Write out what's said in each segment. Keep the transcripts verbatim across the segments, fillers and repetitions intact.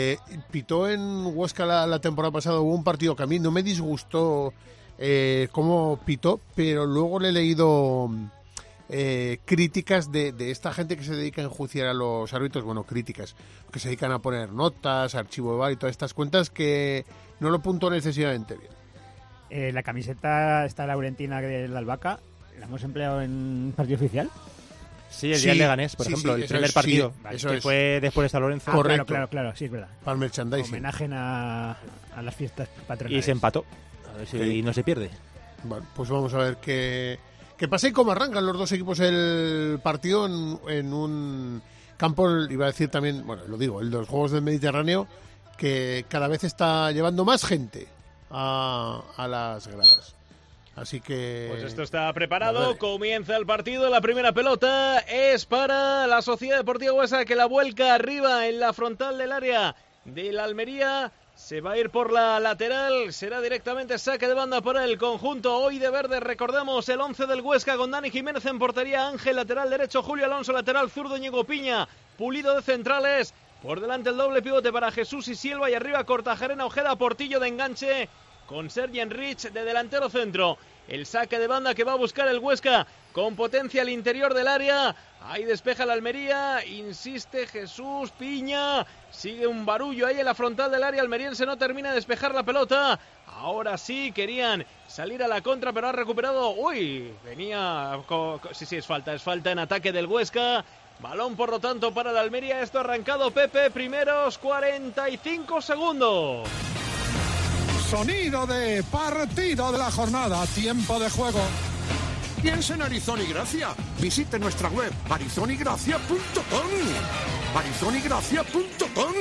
Eh, pitó en Huesca la, la temporada pasada, hubo un partido que a mí no me disgustó eh, cómo pitó, pero luego le he leído eh, críticas de, de esta gente que se dedica a enjuiciar a los árbitros, bueno, críticas, que se dedican a poner notas, archivo de V A R y todas estas cuentas, que no lo puntó excesivamente bien. Eh, la camiseta esta laurentina de la Albahaca, ¿la hemos empleado en partido oficial? Sí, el Sí, día de Leganés, por sí, ejemplo, sí, el eso primer es, partido, sí, vale, eso que es. fue después de San Lorenzo. Ah, Correcto. claro, claro, claro, sí, es verdad. Para el merchandising. Homenaje a, a las fiestas patronales. Y se empató. A ver si Sí. no se pierde. Bueno, pues vamos a ver qué, qué pasa y cómo arrancan los dos equipos el partido en, en un campo, iba a decir también, bueno, lo digo, el de los Juegos del Mediterráneo, que cada vez está llevando más gente a, a las gradas. Así que... Pues esto está preparado, Vale. comienza el partido, la primera pelota es para la Sociedad Deportiva Huesca que la vuelca arriba en la frontal del área de la Almería, se va a ir por la lateral, será directamente saque de banda para el conjunto hoy de verde, recordamos el once del Huesca con Dani Jiménez en portería, Ángel lateral derecho, Julio Alonso lateral zurdo, Ñigo Piña, Pulido de centrales, por delante el doble pivote para Jesús y Silva y arriba Kortajarena, Ojeda, Portillo de enganche, con Sergi Enrich de delantero centro. El saque de banda que va a buscar el Huesca con potencia al interior del área. Ahí despeja la Almería. Insiste Jesús Piña. Sigue un barullo ahí en la frontal del área almeriense. No termina de despejar la pelota. Ahora sí querían salir a la contra, pero ha recuperado. Uy, venía. Sí, sí, es falta. Es falta en ataque del Huesca. Balón, por lo tanto, para la Almería. Esto ha arrancado Pepe. Primeros cuarenta y cinco segundos. Sonido de partido de la jornada, tiempo de juego. Piensa en Arizón y Gracia. Visite nuestra web arizón y gracia punto com. arizón y gracia punto com.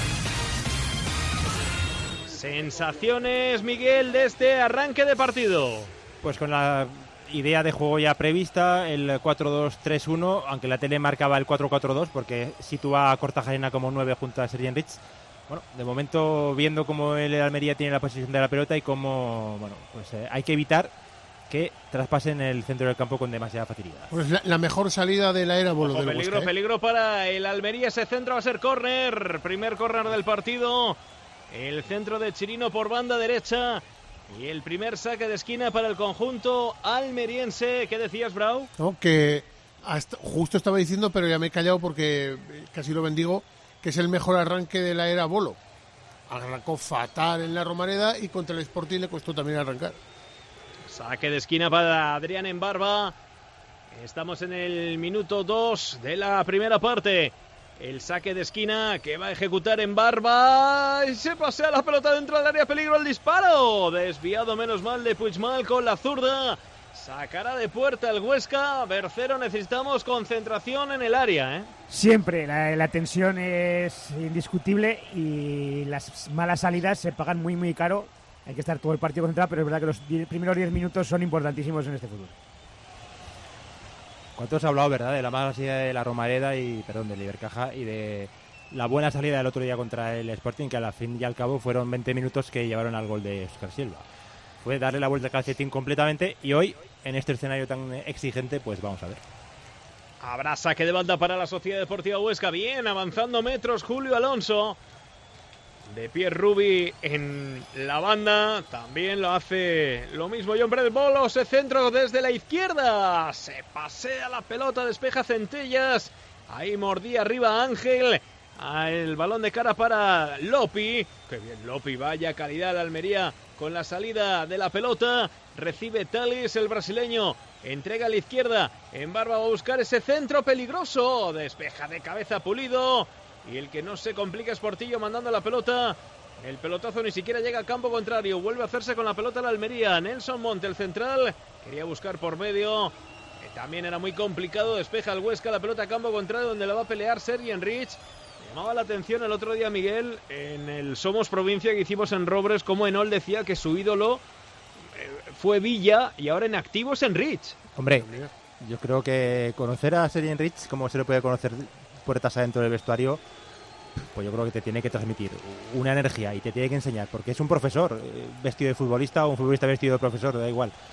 Sensaciones, Miguel, de este arranque de partido. Pues con la idea de juego ya prevista, el cuatro dos tres uno, aunque la tele marcaba el cuatro cuatro dos porque sitúa a Kortajarena como nueve junto a Sergi Enrich. Bueno, de momento viendo cómo el Almería tiene la posesión de la pelota y cómo, bueno, pues eh, hay que evitar que traspasen el centro del campo con demasiada facilidad. Pues la, la mejor salida de la era Bolo Ojo, del peligro, Huesca, ¿eh? peligro para el Almería. Ese centro va a ser córner. Primer córner del partido. El centro de Chirino por banda derecha. Y el primer saque de esquina para el conjunto almeriense. ¿Qué decías, Brau? ¿No? Que hasta, justo estaba diciendo, pero ya me he callado porque casi lo bendigo, que es el mejor arranque de la era Bolo. Arrancó fatal en la Romareda y contra el Sporting le costó también arrancar. Saque de esquina para Adrián Embarba. Estamos en el minuto dos de la primera parte. El saque de esquina que va a ejecutar Embarba. Y se pasea la pelota dentro del área. Peligro el disparo. Desviado menos mal de Puigmal con la zurda. Sacará de puerta el Huesca. Bercero, necesitamos concentración en el área, ¿eh? Siempre, la, la tensión es indiscutible y las malas salidas se pagan muy, muy caro. Hay que estar todo el partido concentrado, pero es verdad que los diez, primeros diez minutos son importantísimos en este fútbol. ¿Cuánto se ha hablado, verdad, de la mala salida de la Romareda y, perdón, del Ibercaja y de la buena salida del otro día contra el Sporting, que al fin y al cabo fueron veinte minutos que llevaron al gol de Óscar Silva? Fue darle la vuelta al calcetín completamente y hoy, en este escenario tan exigente, pues vamos a ver. Habrá saque de banda para la Sociedad Deportiva Huesca. Bien, avanzando metros Julio Alonso. De pie Rubi en la banda. También lo hace lo mismo John Pérez Bolos. Se centro desde la izquierda. Se pasea la pelota, despeja Centellas. Ahí mordía arriba Ángel. El balón de cara para Lopi. Qué bien Lopi, vaya calidad la Almería con la salida de la pelota. Recibe Talis, el brasileño. Entrega a la izquierda. Embarba va a buscar ese centro peligroso. Despeja de cabeza Pulido. Y el que no se complica es Portillo mandando la pelota. El pelotazo ni siquiera llega al campo contrario. Vuelve a hacerse con la pelota la Almería. Nelson Monte, el central. Quería buscar por medio. También era muy complicado. Despeja el Huesca la pelota a campo contrario donde la va a pelear Sergi Enrich. Llamaba la atención el otro día, Miguel, en el Somos Provincia que hicimos en Robres, como Enol decía que su ídolo fue Villa y ahora en activo es Enrich. Hombre, yo creo que conocer a Sergi Enrich, como se le puede conocer puertas adentro del vestuario, pues yo creo que te tiene que transmitir una energía y te tiene que enseñar, porque es un profesor vestido de futbolista o un futbolista vestido de profesor, da igual.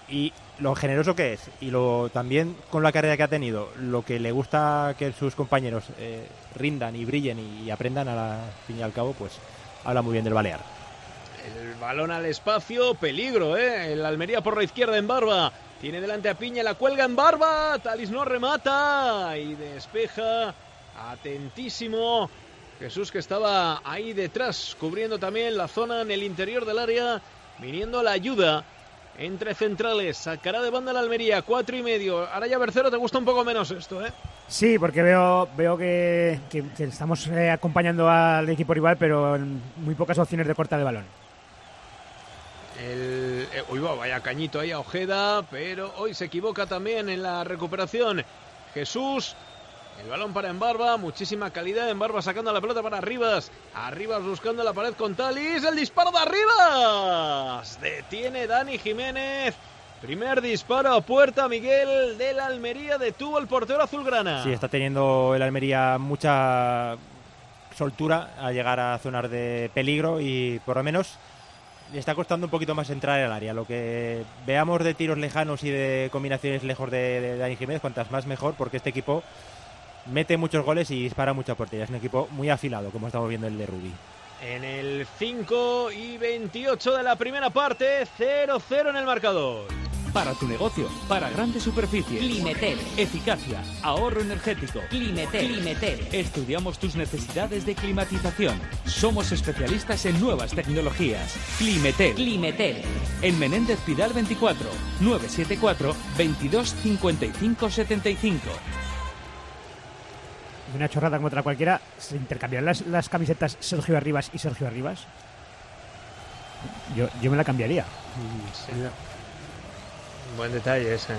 Y lo generoso que es, y lo también con la carrera que ha tenido, lo que le gusta que sus compañeros eh, rindan y brillen y, y aprendan, a la fin y al cabo, pues habla muy bien del Balear. El balón al espacio, peligro, ¿eh? El Almería por la izquierda en Barba. Tiene delante a Piña, la cuelga en Barba. Talis no remata y despeja. Atentísimo. Jesús, que estaba ahí detrás, cubriendo también la zona en el interior del área, viniendo a la ayuda. Entre centrales, sacará de banda la Almería, cuatro y medio. Ahora ya Bercero, te gusta un poco menos esto, ¿eh? Sí, porque veo veo que, que, que estamos eh, acompañando al equipo rival, pero en muy pocas opciones de corta de balón. El, eh, uy, va, vaya cañito ahí a Ojeda, pero hoy se equivoca también en la recuperación. Jesús, el balón para Embarba, muchísima calidad. Embarba sacando la pelota para Arribas. Arribas buscando la pared con Talis. El disparo de Arribas. Detiene Dani Jiménez. Primer disparo a puerta, Miguel, del Almería. Detuvo el portero azulgrana. Sí, está teniendo el Almería mucha soltura a llegar a zonas de peligro y por lo menos le está costando un poquito más entrar al área. Lo que veamos de tiros lejanos y de combinaciones lejos de, de Dani Jiménez, cuantas más mejor, porque este equipo mete muchos goles y dispara mucha portería. Es un equipo muy afilado, como estamos viendo el de Rubí. En el cinco y veintiocho de la primera parte, cero cero en el marcador. Para tu negocio, para grandes superficies. Climetel. Eficacia, ahorro energético. Climetel. Climetel. Estudiamos tus necesidades de climatización. Somos especialistas en nuevas tecnologías. Climetel. Climetel. En Menéndez Pidal veinticuatro, nueve siete cuatro, veintidós cincuenta y cinco setenta y cinco. Una chorrada como otra cualquiera. ¿Se intercambiarán las, las camisetas Sergio Arribas y Sergio Arribas? Yo, yo me la cambiaría. Sí. Buen detalle ese, ¿eh?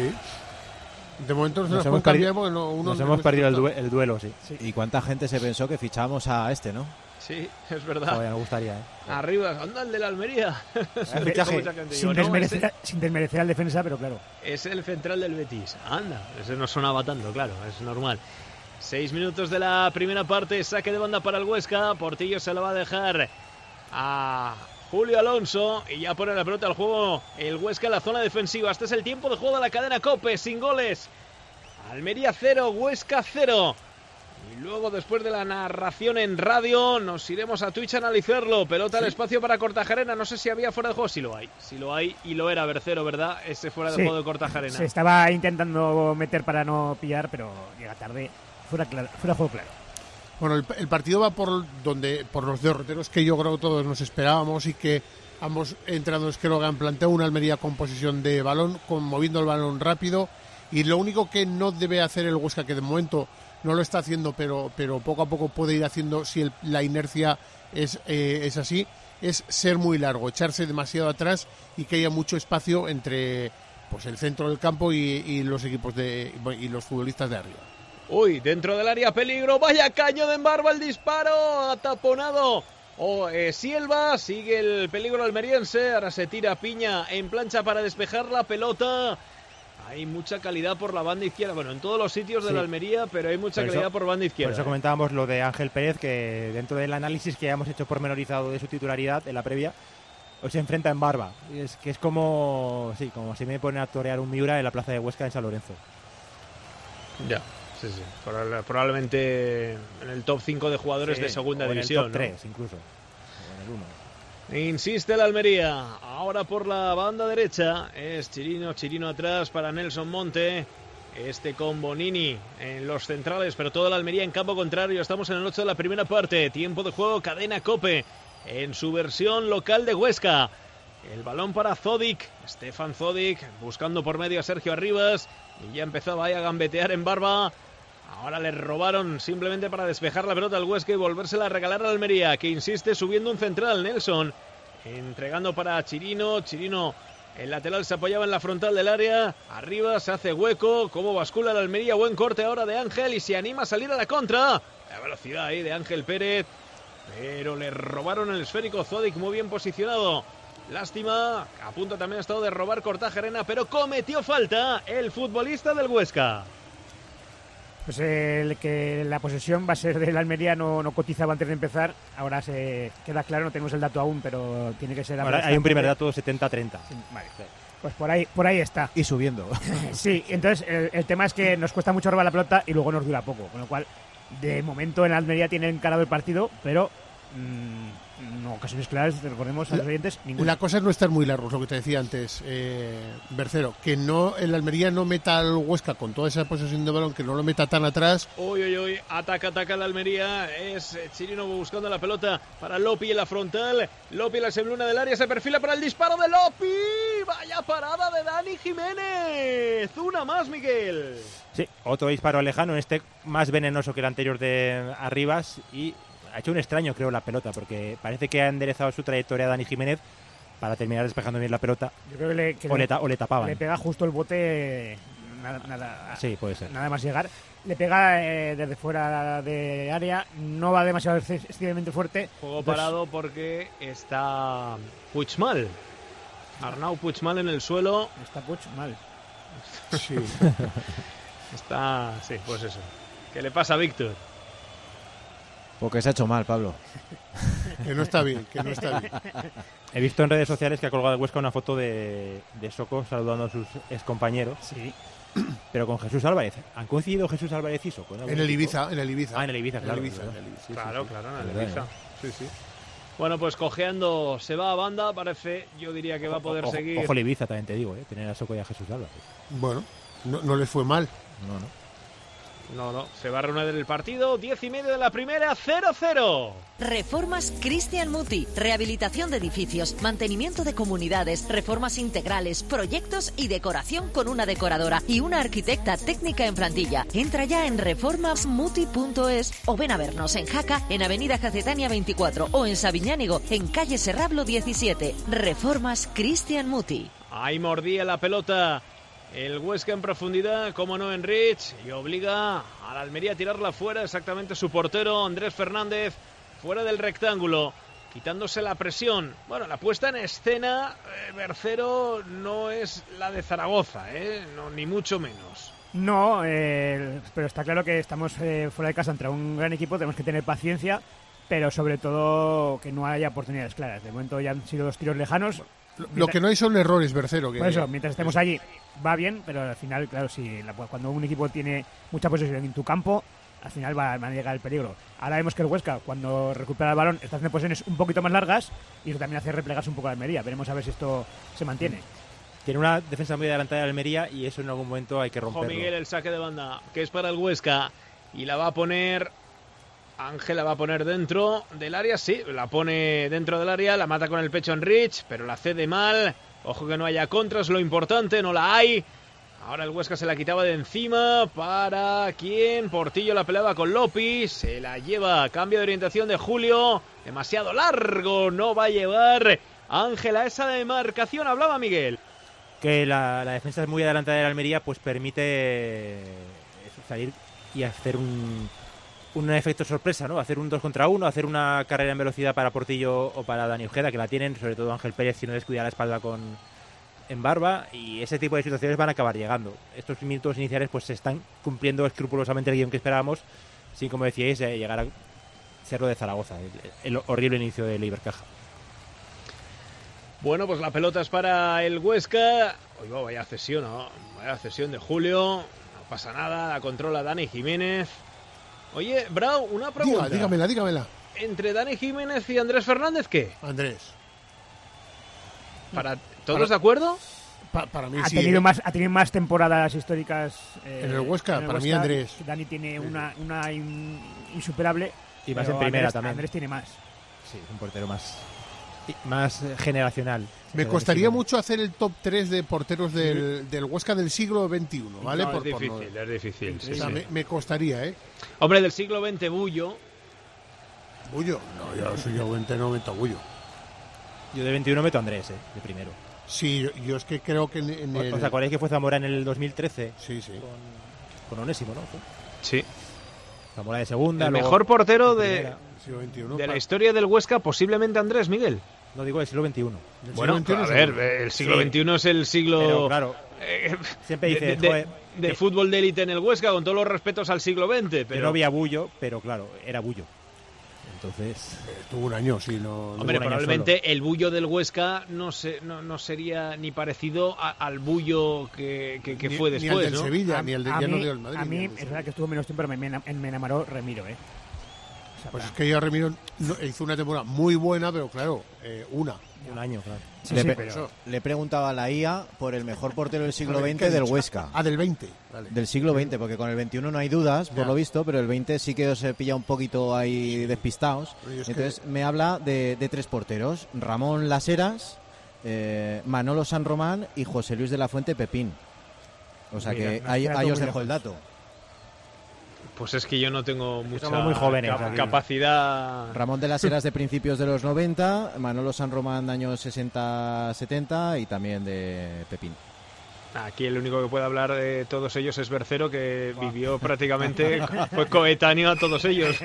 Sí. De momento no se Nos nos hemos puede perdido- cambiar porque no, uno Nos no hemos nos perdido el, gusta. due- el duelo, sí. Sí. ¿Y cuánta gente se pensó que fichamos a este, no? Sí, es verdad. Joder, me gustaría, ¿eh? Arriba, anda el de la Almería. fichaje. Mucha gente. Sin Digo, no, desmerecer, ese- sin desmerecer al defensa, pero claro. Es el central del Betis. Anda, ese no sonaba tanto, claro, es normal. Seis minutos de la primera parte, saque de banda para el Huesca. Portillo se lo va a dejar a Julio Alonso y ya pone la pelota al juego el Huesca en la zona defensiva. Este es el tiempo de juego de la cadena COPE, sin goles. Almería cero, Huesca cero. Y luego, después de la narración en radio, nos iremos a Twitch a analizarlo. Pelota al espacio para Kortajarena. No sé si había fuera de juego. Sí lo hay. Sí lo hay. Y lo era Bercero, ¿verdad? Ese fuera de Sí. juego de Kortajarena. Se estaba intentando meter para no pillar, pero llega tarde. Fuera, claro, fuera de juego claro. Bueno, el, el partido va por donde por los derroteros que yo creo que todos nos esperábamos y que ambos entrenadores creo que han planteado una Almería con posesión de balón, con moviendo el balón rápido, y lo único que no debe hacer el Huesca, que de momento no lo está haciendo, pero, pero poco a poco puede ir haciendo si el- la inercia es, eh, es así, es ser muy largo, echarse demasiado atrás y que haya mucho espacio entre pues el centro del campo y, y los equipos de y los futbolistas de arriba. Uy, dentro del área peligro, vaya caño de Embarba, el disparo, ataponado. O eh, Silva, sigue el peligro almeriense, ahora se tira Piña en plancha para despejar la pelota. Hay mucha calidad por la banda izquierda, bueno, en todos los sitios de Sí. la Almería, pero hay mucha Por eso- calidad por banda Por izquierda. eso comentábamos lo de Ángel Pérez, que dentro del análisis que ya hemos hecho pormenorizado de su titularidad en la previa, hoy se enfrenta en Barba. Es que es como, sí, como si me ponen a torear un Miura en la plaza de Huesca en San Lorenzo. Ya, sí, sí. Probable- Probablemente en el top cinco de jugadores Sí, de segunda o en división. el top ¿no? tres incluso. O en el uno. Insiste el Almería. Ahora por la banda derecha es Chirino. Chirino atrás para Nelson Monte. Este con Bonini en los centrales, pero toda la Almería en campo contrario. Estamos en el ocho de la primera parte. Tiempo de juego, cadena COPE en su versión local de Huesca. El balón para Zodic. Stefan Zodic buscando por medio a Sergio Arribas. Y ya empezaba ahí a gambetear en Barba. Ahora le robaron simplemente para despejar la pelota al Huesca y volvérsela a regalar a la Almería, que insiste subiendo un central. Nelson entregando para Chirino. Chirino, el lateral, se apoyaba en la frontal del área. Arriba se hace hueco. Cómo bascula la Almería. Buen corte ahora de Ángel y se anima a salir a la contra. La velocidad ahí de Ángel Pérez. Pero le robaron el esférico. Zodic muy bien posicionado. Lástima. A punto también ha estado de robar Kortajarena, pero cometió falta el futbolista del Huesca. Pues el que la posesión va a ser del Almería no, no cotizaba antes de empezar. Ahora se queda claro, no tenemos el dato aún, pero tiene que ser... Ahora hay un primer dato setenta treinta. Sí, vale. Pues por ahí, por ahí está. Y subiendo. Sí, entonces el, el tema es que nos cuesta mucho robar la pelota y luego nos dura poco. Con lo cual, de momento en Almería tienen encarado el partido, pero mmm, no ocasiones claras, recordemos a los oyentes, ninguna. La cosa es no estar muy largos, lo que te decía antes, eh, Bercero, que no el Almería no meta al Huesca con toda esa posesión de balón, que no lo meta tan atrás. Uy, uy, uy, ataca, ataca la Almería, es Chirino buscando la pelota para Lopi en la frontal, Lopi en la sembluna del área, se perfila para el disparo de Lopi, vaya parada de Dani Jiménez, una más, Miguel. Sí, otro disparo lejano, este más venenoso que el anterior de Arribas, y ha hecho un extraño, creo, la pelota, porque parece que ha enderezado su trayectoria Dani Jiménez para terminar despejando bien la pelota. Yo creo que le, que o, le, o le tapaban. Le pega justo el bote, nada, nada, sí, puede ser. Nada más llegar. Le pega eh, desde fuera de área, no va demasiado excesivamente fuerte. Juego Entonces, parado porque está Puigmal. Arnau Puigmal en el suelo. Está Puigmal. Sí. Está, sí, pues eso. ¿Qué le pasa a Víctor? Porque se ha hecho mal, Pablo. Que no está bien, que no está bien. He visto en redes sociales que ha colgado el Huesca una foto de, de Soko saludando a sus excompañeros. Sí. Pero con Jesús Álvarez. ¿Han coincidido Jesús Álvarez y Soko? En el Ibiza, en el Ibiza. Ah, en el Ibiza, claro. En el Ibiza, en el Ibiza. Sí, claro, sí, sí. claro, en el Verdad, Ibiza. ¿no? Sí, sí. Bueno, pues cojeando se va a banda, parece, yo diría que va a poder ojo, seguir. Ojo el Ibiza, también te digo, ¿eh? Tener a Soko y a Jesús Álvarez. Bueno, no, no les fue mal. No, no. No, no, se va a reanudar el partido, diez y medio de la primera, cero cero. Reformas Cristian Muti, rehabilitación de edificios, mantenimiento de comunidades, reformas integrales, proyectos y decoración con una decoradora y una arquitecta técnica en plantilla. Entra ya en reformas muti punto es o ven a vernos en Jaca, en Avenida Jacetania veinticuatro o en Sabiñánigo, en calle Serrablo diecisiete. Reformas Cristian Muti. Ahí mordía la pelota el Huesca en profundidad, como no Enrich, y obliga a la Almería a tirarla fuera, exactamente su portero Andrés Fernández, fuera del rectángulo, quitándose la presión. Bueno, la puesta en escena, eh, Bercero, no es la de Zaragoza, ¿eh? No, ni mucho menos. No, eh, pero está claro que estamos eh, fuera de casa contra un gran equipo, tenemos que tener paciencia, pero sobre todo que no haya oportunidades claras. De momento ya han sido dos tiros lejanos. Lo, lo que no hay son errores, Bercero. Que... Por eso, mientras estemos allí va bien, pero al final, claro, si la, cuando un equipo tiene mucha posesión en tu campo, al final va, va a llegar el peligro. Ahora vemos que el Huesca, cuando recupera el balón, está haciendo posiciones un poquito más largas y eso también hace replegarse un poco la Almería. Veremos a ver si esto se mantiene. Tiene una defensa muy adelantada de Almería y eso en algún momento hay que romperlo. Ojo, Miguel, el saque de banda, que es para el Huesca, y la va a poner... Ángel la va a poner dentro del área, sí, la pone dentro del área, la mata con el pecho Enrich, pero la cede mal. Ojo que no haya contras, lo importante, no la hay. Ahora el Huesca se la quitaba de encima. ¿Para quién? Portillo la peleaba con Lopi, se la lleva, cambio de orientación de Julio, demasiado largo, no va a llevar Ángel a esa demarcación. Hablaba Miguel. Que la, la defensa es muy adelantada de la Almería, pues permite salir y hacer un... un efecto sorpresa, ¿no? Hacer un dos contra uno, hacer una carrera en velocidad para Portillo o para Dani Ojeda, que la tienen, sobre todo Ángel Pérez, si no descuida la espalda con en Barba, y ese tipo de situaciones van a acabar llegando. Estos minutos iniciales pues se están cumpliendo escrupulosamente el guión que esperábamos, sin, como decíais, eh, llegar a Cerro de Zaragoza, el, el horrible inicio de Ibercaja. Bueno, pues la pelota es para el Huesca. Oiga, vaya cesión, ¿no? Vaya cesión de Julio, no pasa nada, la controla Dani Jiménez. Oye, Brau, una pregunta. Diga, dígamela, dígamela. ¿Entre Dani Jiménez y Andrés Fernández qué? Andrés. ¿Para todos para, de acuerdo? Pa, para mí ha sí. Tenido eh. más, ha tenido más temporadas históricas. Eh, en el Huesca, en el para Huesca. mí Andrés. Dani tiene una, una in, insuperable. Y más en primera Andrés, también. Andrés tiene más. Sí, es un portero más, más generacional. Me costaría mucho hacer el top tres de porteros del, del Huesca del siglo veintiuno, ¿vale? No, por, es por difícil, no... es difícil. Sí, o sea, sí. me, me costaría, ¿eh? Hombre, del siglo veinte, Bullo. ¿Bullo? No, yo soy yo veinte, no meto a Bullo. Yo de veintiuno meto a Andrés, ¿eh? De primero. Sí, yo, yo es que creo que en, en el... ¿Os acordáis que fue Zamora en el dos mil trece? Sí, sí. Con, con Onésimo, ¿no? Sí. Zamora de segunda. El luego mejor portero de, siglo veintiuno, de la para... historia del Huesca, posiblemente Andrés, Miguel. No digo del siglo veintiuno. Del Bueno, siglo veintiuno a ver, seguro. el siglo Sí. veintiuno es el siglo... Pero claro, eh, siempre de, dices, de, joder, de que- fútbol de élite en el Huesca, con todos los respetos al siglo veinte, Pero pero... no había Bullo, pero claro, era Bullo. entonces... Eh, tuvo un año, sí. No, Hombre, un año probablemente solo. el bullo del Huesca no, se, no, no sería ni parecido a, al bullo que, que, que ni, fue ni después, el del ¿no? Sevilla, A- ni el de, a ya no mí, digo el Madrid. a ni mí el del es verdad que estuvo menos tiempo, pero me, me, me enamoró Remiro, ¿eh? O sea, Pues es para- que yo Remiro no- hizo una temporada muy buena, pero claro, eh, una. Un año, claro. Sí, le, sí, pe- pero- le he preguntado a la I A por el mejor portero del siglo A ver, ¿qué veinte has del dicho? Huesca. Ah, del veinte. Vale. Del siglo veinte, porque con el veintiuno no hay dudas, por Ya. lo visto, pero el veinte sí que os he pillado un poquito ahí despistados. Oye, es que- Entonces me habla de, de tres porteros: Ramón Las Heras, eh, Manolo San Román y José Luis de la Fuente Pepín. O sea Mira, que nos ahí, queda ahí todo os muy dejo el lejos. dato. Pues es que yo no tengo mucha Somos muy jóvenes, cap- aquí. capacidad. Ramón de las Heras de principios de los noventa, Manolo San Román de años sesenta setenta y también de Pepín. Aquí el único que puede hablar de todos ellos es Bercero, que vivió prácticamente, fue coetáneo a todos ellos.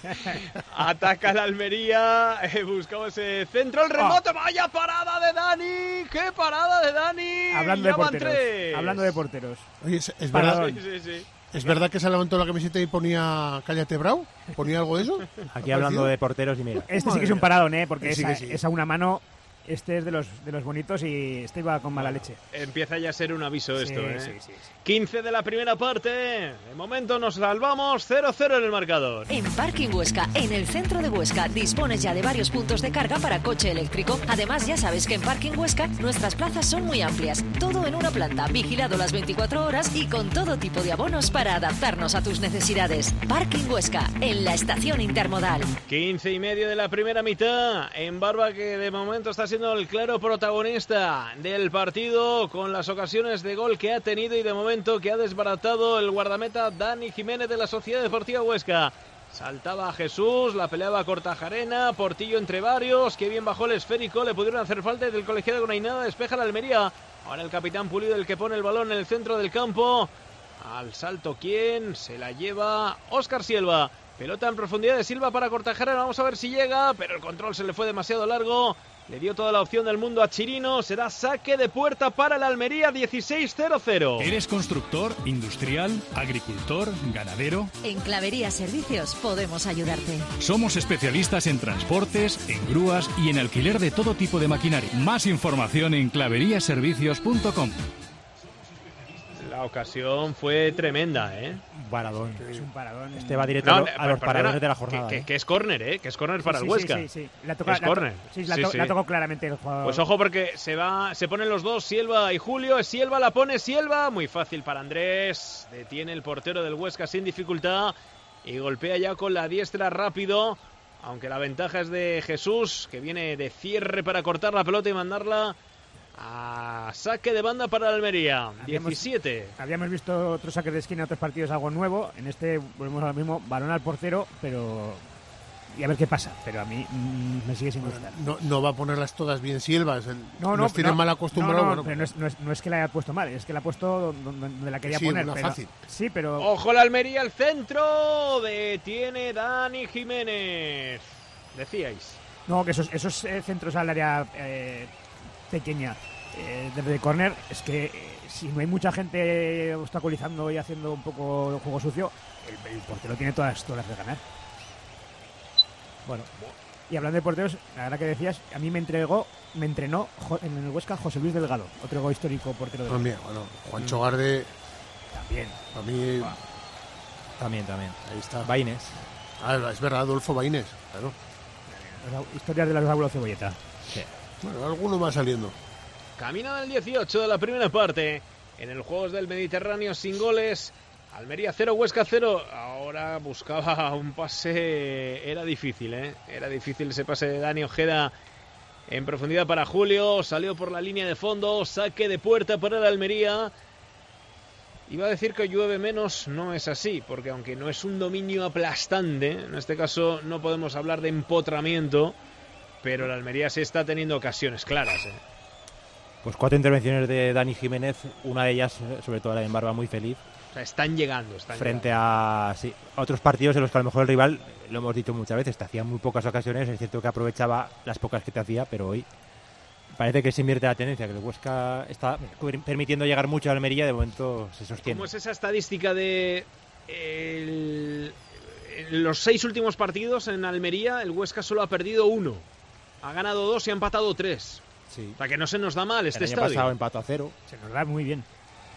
Ataca la Almería, eh, buscaba ese centro, el remote, vaya parada de Dani, qué parada de Dani. Hablando Ya de van porteros. tres. Hablando de porteros. Oye, ¿es, es Paradón. verdad, Sí, sí, sí. ¿es verdad que se levantó la camiseta y ponía Cállate Brau? ¿Ponía algo de eso? Aquí ¿Ha hablando parecido? de porteros y mira. Este sí que es un paradón, ¿eh? Porque Sí es, que a, sí. es a una mano. Este es de los de los bonitos y este iba con mala leche. Empieza ya a ser un aviso Sí, esto, ¿eh? sí, sí, sí. quince de la primera parte. De momento nos salvamos cero cero en el marcador. En Parking Huesca, en el centro de Huesca, dispones ya de varios puntos de carga para coche eléctrico. Además, ya sabes que en Parking Huesca nuestras plazas son muy amplias. Todo en una planta, vigilado las veinticuatro horas y con todo tipo de abonos para adaptarnos a tus necesidades. Parking Huesca, en la estación intermodal. quince y medio de la primera mitad. En Barba, que de momento está siendo el claro protagonista del partido, con las ocasiones de gol que ha tenido y de momento que ha desbaratado el guardameta Dani Jiménez de la Sociedad Deportiva Huesca. Saltaba a Jesús, la peleaba Cortajarena, Portillo entre varios, que bien bajó el esférico, le pudieron hacer falta y del colegiado con Ainada despeja la Almería. Ahora el capitán Pulido, el que pone el balón en el centro del campo. Al salto, ¿quién? Se la lleva Óscar Silva. Pelota en profundidad de Silva para Cortajarena, vamos a ver si llega, pero el control se le fue demasiado largo. Le dio toda la opción del mundo a Chirino, será saque de puerta para el Almería, dieciséis cero cero. ¿Eres constructor, industrial, agricultor, ganadero? En Clavería Servicios podemos ayudarte. Somos especialistas en transportes, en grúas y en alquiler de todo tipo de maquinaria. Más información en clavería servicios punto com. La ocasión fue tremenda, ¿eh? Paradón. Es un paradón. Este va directo No, a, lo- eh, a los perdona, paradones de la que- jornada. Que, ¿eh? que es córner, ¿eh? Que es córner para Sí, el sí, Huesca. Sí, sí, sí. La toca, Es la to- córner. sí, la, Sí, to- sí. la tocó claramente el jugador. Pues ojo porque se va, se ponen los dos, Silva y Julio. Silva la pone, Silva, muy fácil para Andrés. Detiene el portero del Huesca sin dificultad y golpea ya con la diestra rápido. Aunque la ventaja es de Jesús, que viene de cierre para cortar la pelota y mandarla a saque de banda para la Almería. Habíamos- diecisiete. Habíamos visto otros saques de esquina en otros partidos, algo nuevo. En este volvemos a lo mismo, balón al portero, pero... Y a ver qué pasa. Pero a mí mm, me sigue sin gustar. No, no va a ponerlas todas bien Silva. es el- No, no, nos tiene no, mal acostumbrado. no, no, bueno, pero no es, no, es, no es que la haya puesto mal, es que la ha puesto donde, donde la quería Sí, poner. una pero- fácil. Sí, pero... Ojo la Almería, el centro. Detiene Dani Jiménez. Decíais. No, que esos, esos eh, centros al área eh, pequeña eh, desde córner, es que eh, si no hay mucha gente obstaculizando y haciendo un poco de juego sucio, el, el portero tiene todas, todas las de ganar. Bueno, Y hablando de porteros, la verdad que decías, a mí me entregó, me entrenó Jo- en el Huesca José Luis Delgado, otro ego histórico portero de también, bueno, Juancho Garde, también. a mí, también, también. ahí está. Baines. Ah, es verdad, Adolfo Baines, claro. Las historias de los abuelos Cebolleta. Bueno, alguno va saliendo. Camina del dieciocho de la primera parte. En el Juegos del Mediterráneo sin goles. Almería cero, Huesca cero. Ahora buscaba un pase. Era difícil, ¿eh? Era difícil ese pase de Dani Ojeda en profundidad para Julio. Salió por la línea de fondo. Saque de puerta para la Almería. Iba a decir que llueve menos, no es así, porque aunque no es un dominio aplastante, en este caso no podemos hablar de empotramiento, pero la Almería sí está teniendo ocasiones claras, ¿eh? Pues cuatro intervenciones de Dani Jiménez, una de ellas, eh, sobre todo la de Barba, muy feliz, O sea, están llegando, están frente llegando. a, sí, a otros partidos en los que a lo mejor el rival, lo hemos dicho muchas veces, te hacía muy pocas ocasiones, es cierto que aprovechaba las pocas que te hacía, pero hoy parece que se invierte la tendencia, que el Huesca está permitiendo llegar mucho a Almería, de momento se sostiene. ¿Cómo es esa estadística de el, en los seis últimos partidos en Almería, el Huesca solo ha perdido uno. Ha ganado dos y ha empatado tres. Sí. O sea que no se nos da mal este el año estadio. pasado empató a cero. Se nos da muy bien.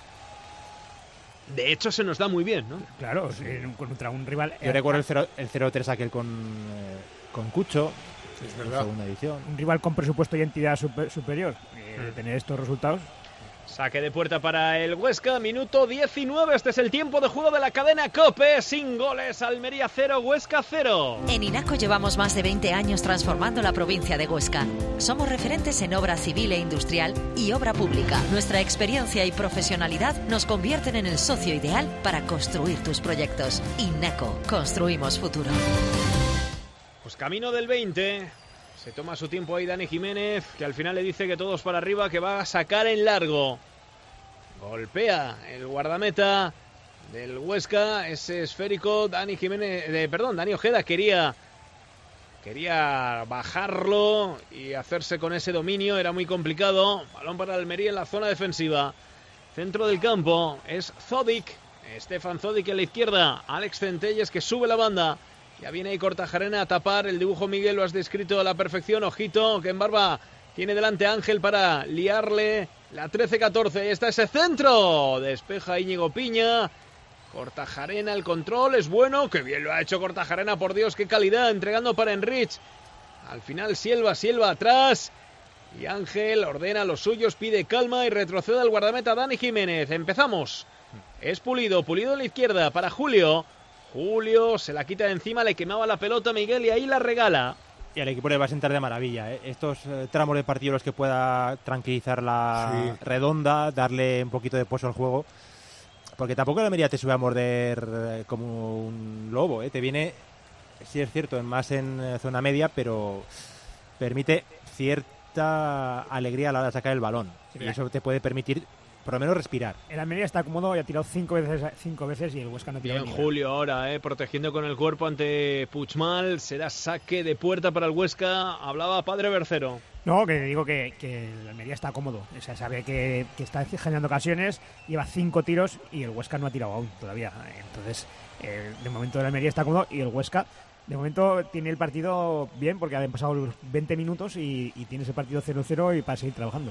De hecho, se nos da muy bien, ¿no? Claro, sí, contra un rival... Yo recuerdo el cero tres aquel con, eh, con Cucho, Es en verdad. segunda edición. Un rival con presupuesto y entidad super, superior. Eh, Mm. Tener estos resultados... Saque de puerta para el Huesca, minuto diecinueve. Este es el tiempo de juego de la cadena COPE. Sin goles, Almería cero, Huesca cero. En INACO llevamos más de veinte años transformando la provincia de Huesca. Somos referentes en obra civil e industrial y obra pública. Nuestra experiencia y profesionalidad nos convierten en el socio ideal para construir tus proyectos. INACO, construimos futuro. Pues camino del veinte. Se toma su tiempo ahí Dani Jiménez, que al final le dice que todos para arriba, que va a sacar en largo. Golpea el guardameta del Huesca, ese esférico. Dani Jiménez, eh, perdón, Dani Ojeda quería, quería bajarlo y hacerse con ese dominio, era muy complicado. Balón para Almería en la zona defensiva. Centro del campo es Zodic, Stefan Zodic en la izquierda, Alex Centelles que sube la banda. Ya viene ahí Kortajarena a tapar. El dibujo, Miguel, lo has descrito a la perfección. Ojito, que en barba tiene delante a Ángel para liarle la trece catorce. Ahí está ese centro. Despeja Íñigo Piña. Kortajarena, el control es bueno. Qué bien lo ha hecho Kortajarena, por Dios, qué calidad. Entregando para Enrich. Al final Silva, Silva atrás. Y Ángel ordena a los suyos, pide calma y retrocede al guardameta Dani Jiménez. Empezamos. Es Pulido, Pulido en la izquierda para Julio. Julio se la quita de encima, le quemaba la pelota a Miguel y ahí la regala. Y al equipo le va a sentar de maravilla, ¿eh? Estos eh, tramos de partido los que pueda tranquilizar la Sí. redonda, darle un poquito de pozo al juego. Porque tampoco la Almería te sube a morder eh, como un lobo, ¿eh? Te viene, sí es cierto, más en eh, zona media, pero permite cierta alegría a la hora de sacar el balón. Sí, y eso te puede permitir, por lo menos, respirar. El Almería está cómodo y ha tirado cinco veces, cinco veces y el Huesca no ha tirado Bien ni una. Julio ahora, eh, protegiendo con el cuerpo ante Puigmal. Será saque de puerta para el Huesca. Hablaba Padre Bercero. No, que digo que, que el Almería está cómodo. O sea, sabe que, que está generando ocasiones, lleva cinco tiros y el Huesca no ha tirado aún todavía. Entonces, eh, de momento el Almería está cómodo y el Huesca, de momento, tiene el partido bien porque han pasado los veinte minutos y, y tiene ese partido cero cero y para seguir trabajando.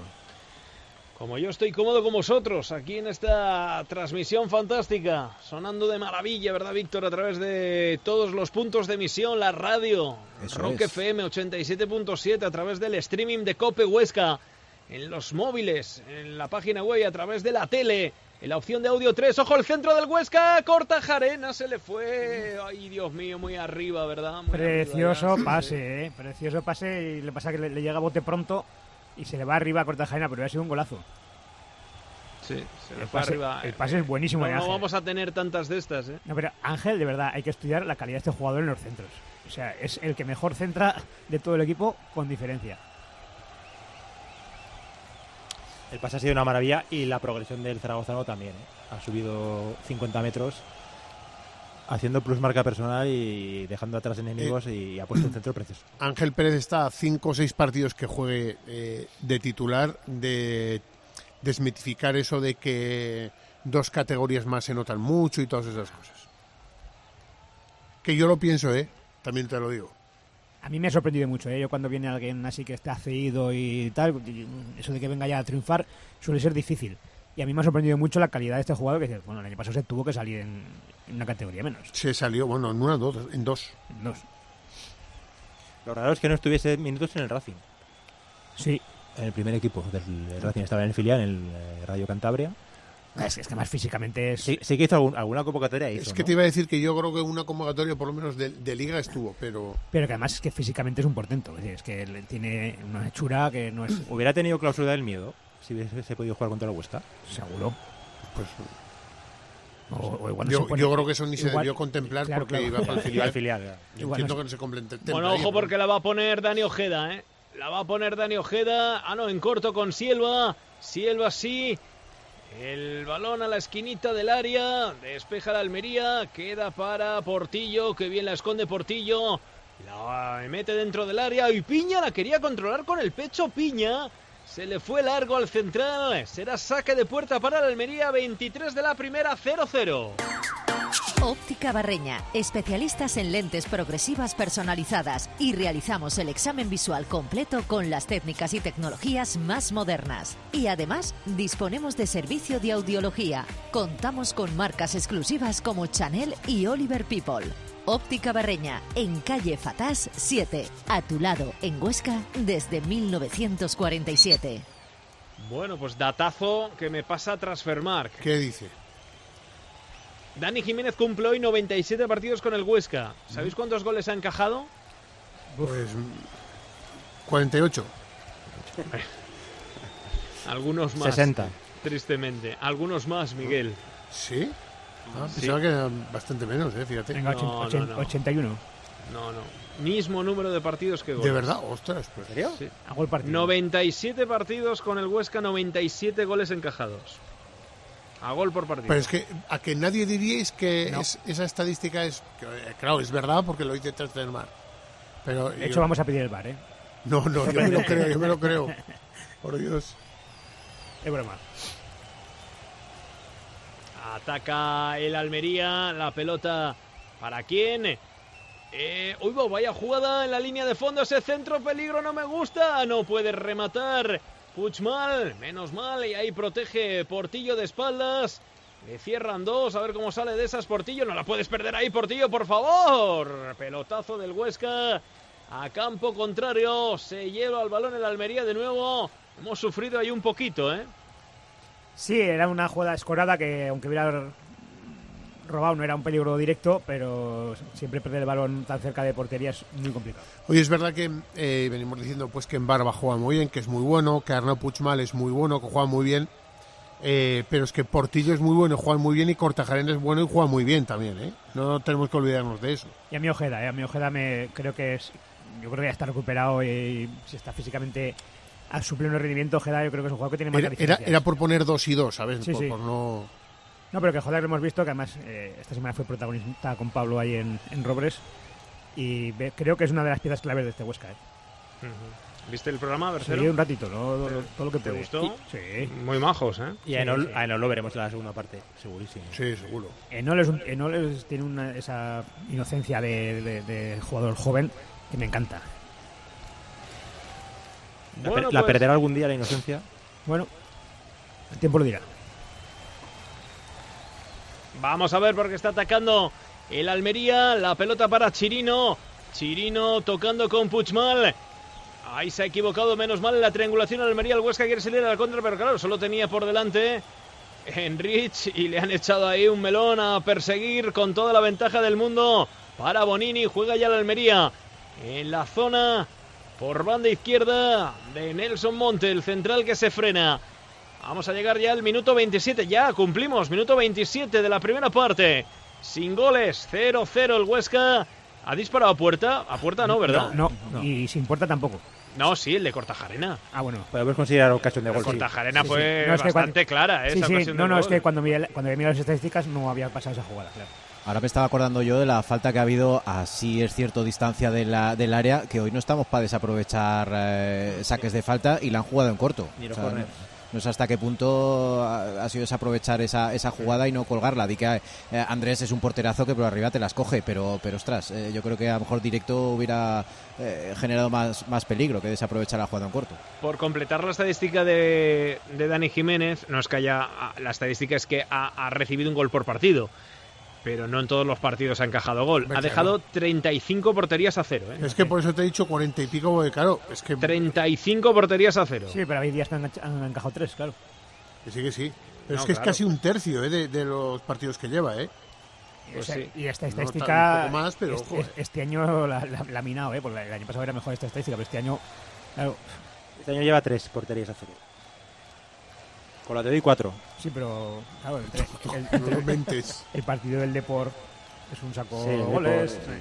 Como yo estoy cómodo con vosotros aquí en esta transmisión fantástica, sonando de maravilla, ¿verdad, Víctor? A través de todos los puntos de emisión, la radio, Eso Rock es. F M ochenta y siete punto siete, a través del streaming de Cope Huesca, en los móviles, en la página web y a través de la tele, en la opción de audio tres. ¡Ojo, el centro del Huesca! Kortajarena se le fue. ¡Ay, Dios mío! Muy arriba, ¿verdad? Muy Precioso arriba ya. pase, ¿eh? Precioso pase y le pasa que le, le llega a bote pronto y se le va arriba a Kortajarena, pero ha sido un golazo. Sí, se le El fue pase, arriba. el pase es buenísimo No, de no Ángel. vamos a tener tantas de estas, ¿eh? No, pero Ángel, de verdad, hay que estudiar la calidad de este jugador en los centros. O sea, es el que mejor centra de todo el equipo con diferencia. El pase ha sido una maravilla y la progresión del zaragozano también, ¿eh? Ha subido cincuenta metros haciendo plus marca personal y dejando atrás enemigos y ha puesto un centro precioso. Ángel Pérez está a cinco o seis partidos que juegue eh, de titular, de desmitificar eso de que dos categorías más se notan mucho y todas esas cosas. Que yo lo pienso, ¿eh? También te lo digo. A mí me ha sorprendido mucho, ¿eh? Yo cuando viene alguien así que está cedido y tal, eso de que venga ya a triunfar suele ser difícil. Y a mí me ha sorprendido mucho la calidad de este jugador, que bueno, el año pasado se tuvo que salir en, en una categoría menos. Se salió, bueno, en una, dos, en dos. En dos. Lo raro es que no estuviese minutos en el Racing. Sí. En el primer equipo del del Racing estaba en el filial, en el eh, Radio Cantabria. Es, es que más físicamente es... Sí, sí que hizo algún- alguna convocatoria. Hizo, Es que ¿no? te iba a decir que yo creo que una convocatoria por lo menos de, de liga estuvo, pero Pero que además es que físicamente es un portento. Es decir, es que le- tiene una hechura que no es... Hubiera tenido cláusula del miedo si hubiese podido jugar contra el Huesca. Seguro. pues O, o igual no yo, se pone- yo creo que eso ni se igual- debió contemplar claro, porque claro. iba para el Y filial. al filial. ya. Yo Igual entiendo no que no se complete. Bueno, ojo porque la va a poner Dani Ojeda, ¿eh? La va a poner Dani Ojeda. Ah, no, en corto con Silva. Silva sí. El balón a la esquinita del área. Despeja la Almería. Queda para Portillo. Que bien la esconde Portillo. La mete dentro del área. Y Piña la quería controlar con el pecho. Piña. Se le fue largo al central. Será saque de puerta para la Almería. veintitrés de la primera. cero cero. Óptica Barreña, especialistas en lentes progresivas personalizadas y realizamos el examen visual completo con las técnicas y tecnologías más modernas. Y además, disponemos de servicio de audiología. Contamos con marcas exclusivas como Chanel y Oliver People. Óptica Barreña, en calle Fatás siete, a tu lado, en Huesca, desde mil novecientos cuarenta y siete. Bueno, pues datazo que me pasa Transfermarkt. ¿Qué dice? Dani Jiménez cumple hoy noventa y siete partidos con el Huesca. ¿Sabéis cuántos goles ha encajado? Pues cuarenta y ocho. Algunos más. sesenta. Tristemente. Algunos más, Miguel. ¿Sí? Ah, Sí. pensaba que eran bastante menos, eh, fíjate. Venga, No, ochen- no, no. ochenta y uno. No, no. Mismo número de partidos que goles. ¿De verdad? Ostras, pues. ¿En serio? Sí. Hago el partido. noventa y siete partidos con el Huesca, noventa y siete goles encajados. A gol por partido. Pero es que a que nadie diríais que No. es- esa estadística es... que, eh, claro, es verdad porque lo dice Transfermarkt. Pero De yo- hecho, vamos a pedir el bar, ¿eh? No, no, yo me lo creo, yo me lo creo. Por Dios. Es broma. Ataca el Almería, la pelota ¿para quién? Eh, uy, va, vaya jugada en la línea de fondo, ese centro, peligro, no me gusta, no puede rematar Puigmal, menos mal, y ahí protege Portillo de espaldas, le cierran dos, a ver cómo sale de esas Portillo, no la puedes perder ahí Portillo, por favor, pelotazo del Huesca a campo contrario, se lleva el balón el Almería de nuevo, hemos sufrido ahí un poquito, ¿eh? Sí, era una jugada escorada que, aunque hubiera robado, no era un peligro directo, pero siempre perder el balón tan cerca de portería es muy complicado. Oye, es verdad que eh, venimos diciendo pues que en Barba juega muy bien, que es muy bueno, que Arnau Puigmal es muy bueno, que juega muy bien, eh, pero es que Portillo es muy bueno y juega muy bien, y Kortajarena es bueno y juega muy bien también, ¿eh? No tenemos que olvidarnos de eso. Y a mi Ojeda, ¿eh? a mi Ojeda me creo que es, yo creo que ya está recuperado y si está físicamente a su pleno rendimiento, Ojeda yo creo que es un jugador que tiene más Era, era, era por poner dos y dos, ¿sabes? Sí, por, sí. por no... No, pero que joder, lo hemos visto, que además eh, esta semana fue protagonista con Pablo ahí en, en Robres y ve- creo que es una de las piezas claves de este Huesca. ¿eh? ¿Viste el programa, Bercero? Sí, un ratito, ¿no? Todo, todo lo que ¿Te pude. gustó? Sí. Muy majos, ¿eh? Y a Enol, a Enol lo veremos en la segunda parte, segurísimo. Sí, seguro. Enol, es un- Enol es- tiene una, esa inocencia de, de- de jugador joven que me encanta. La, Bueno, per- la pues- perderá algún día la inocencia. Bueno, el tiempo lo dirá. Vamos a ver porque está atacando el Almería. La pelota para Chirino. Chirino tocando con Puigmal. Ahí se ha equivocado, menos mal en la triangulación. Almería, el Huesca quiere salir a la contra, pero claro, solo tenía por delante Enrich y le han echado ahí un melón a perseguir con toda la ventaja del mundo para Bonini. Juega ya la Almería en la zona por banda izquierda de Nelson Monte, el central que se frena. Vamos a llegar ya al minuto veintisiete, ya cumplimos, minuto veintisiete de la primera parte. Sin goles, cero cero el Huesca. ¿Ha disparado a puerta? A puerta no, ¿verdad? No, y sin puerta tampoco. No, sí, el de Kortajarena. Ah, bueno. Podemos considerar ocasión de El gol. sí. Kortajarena Sí, sí. fue No, es que bastante cuando- clara, ¿eh? Sí, esa sí, ocasión no, del no, es gol. que cuando miré, cuando miré las estadísticas no había pasado esa jugada, claro. Ahora me estaba acordando yo de la falta que ha habido, así es cierto, distancia de la, del área, que hoy no estamos para desaprovechar eh, saques de falta y la han jugado en corto. Ni los O sea, córneres. no, no sé hasta qué punto ha, ha sido desaprovechar esa, esa jugada y no colgarla. Di que eh, Andrés es un porterazo que por arriba te las coge, pero, pero ostras, eh, yo creo que a lo mejor directo hubiera eh, generado más, más peligro que desaprovechar la jugada en corto. Por completar la estadística de, de Dani Jiménez, no es que haya... La estadística es que ha, ha recibido un gol por partido. Pero no en todos los partidos ha encajado gol. Hombre, Ha claro. dejado treinta y cinco porterías a cero. ¿eh? Es que por eso te he dicho cuarenta y pico, porque claro, es que... treinta y cinco porterías a cero. Sí, pero hay días que han, han encajado tres, claro. que sí, que sí. Pero No, es que claro. es casi un tercio, ¿eh? de, de los partidos que lleva, ¿eh? Pues O sea, sí. Y esta No, estadística. un poco más, pero, este, joder. este año la, la, la ha minado, ¿eh? Porque el año pasado era mejor esta estadística, pero este año. Claro, Este año lleva tres porterías a cero. Con la te doy cuatro. sí, pero. Claro, el, tre- el- No el- lo mentes. el partido del Deport es un saco Sí, el de goles. Depor,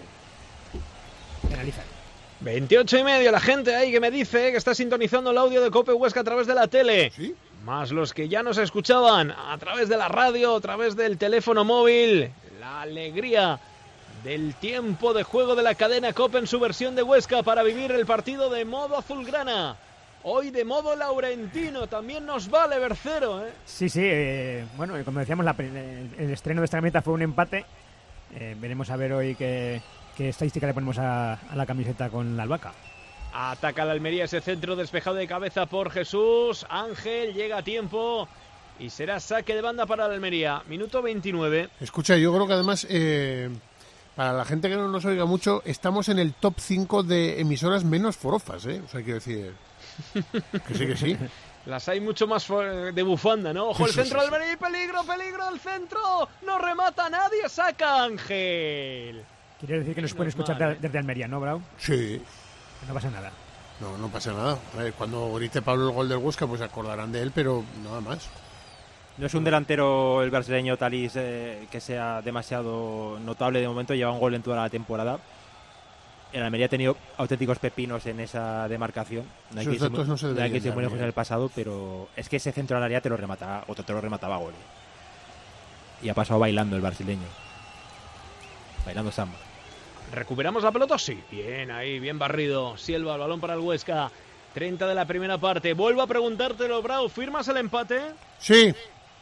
Sí. Penaliza. veintiocho y medio, la gente ahí que me dice que está sintonizando el audio de Cope Huesca a través de la tele. ¿Sí? Más los que ya nos escuchaban a través de la radio, a través del teléfono móvil. La alegría del tiempo de juego de la cadena Cope en su versión de Huesca para vivir el partido de modo azulgrana. Hoy de modo laurentino, también nos vale Bercero, ¿eh? Sí, sí, eh, bueno, y como decíamos, la, el, el estreno de esta camiseta fue un empate Eh, veremos a ver hoy qué, qué estadística le ponemos a, a la camiseta con la albahaca. Ataca la Almería, ese centro despejado de cabeza por Jesús. Ángel llega a tiempo y será saque de banda para la Almería. Minuto veintinueve. Escucha, yo creo que además, eh, para la gente que no nos oiga mucho, estamos en el top cinco de emisoras menos forofas, ¿eh? O sea, quiero decir que sí, que sí. Las hay mucho más de bufanda, ¿no? Ojo, el Sí, centro sí, del Almería, peligro, peligro del centro. No remata nadie, saca Ángel. Quiere decir que nos pueden escuchar mal, ¿eh? desde Almería, ¿no, Brau? Sí. No pasa nada. No, no pasa nada. A ver, cuando grite Pablo el gol del Huesca, pues se acordarán de él, pero nada más. No es un delantero el brasileño Thalys eh, que sea demasiado notable de momento, lleva un gol en toda la temporada. El Almería ha tenido auténticos pepinos en esa demarcación. No hay Esos que irse datos muy- no se no hay deberían que irse dar, muy lejos Miguel. en el pasado, pero es que ese centro del área te lo remataba, o te lo remataba a gol. Y ha pasado bailando el brasileño. Bailando samba. ¿Recuperamos la pelota? Sí. Bien, ahí, bien barrido. Silva, el balón para el Huesca. treinta de la primera parte. Vuelvo a preguntártelo, Brau. ¿Firmas el empate? Sí.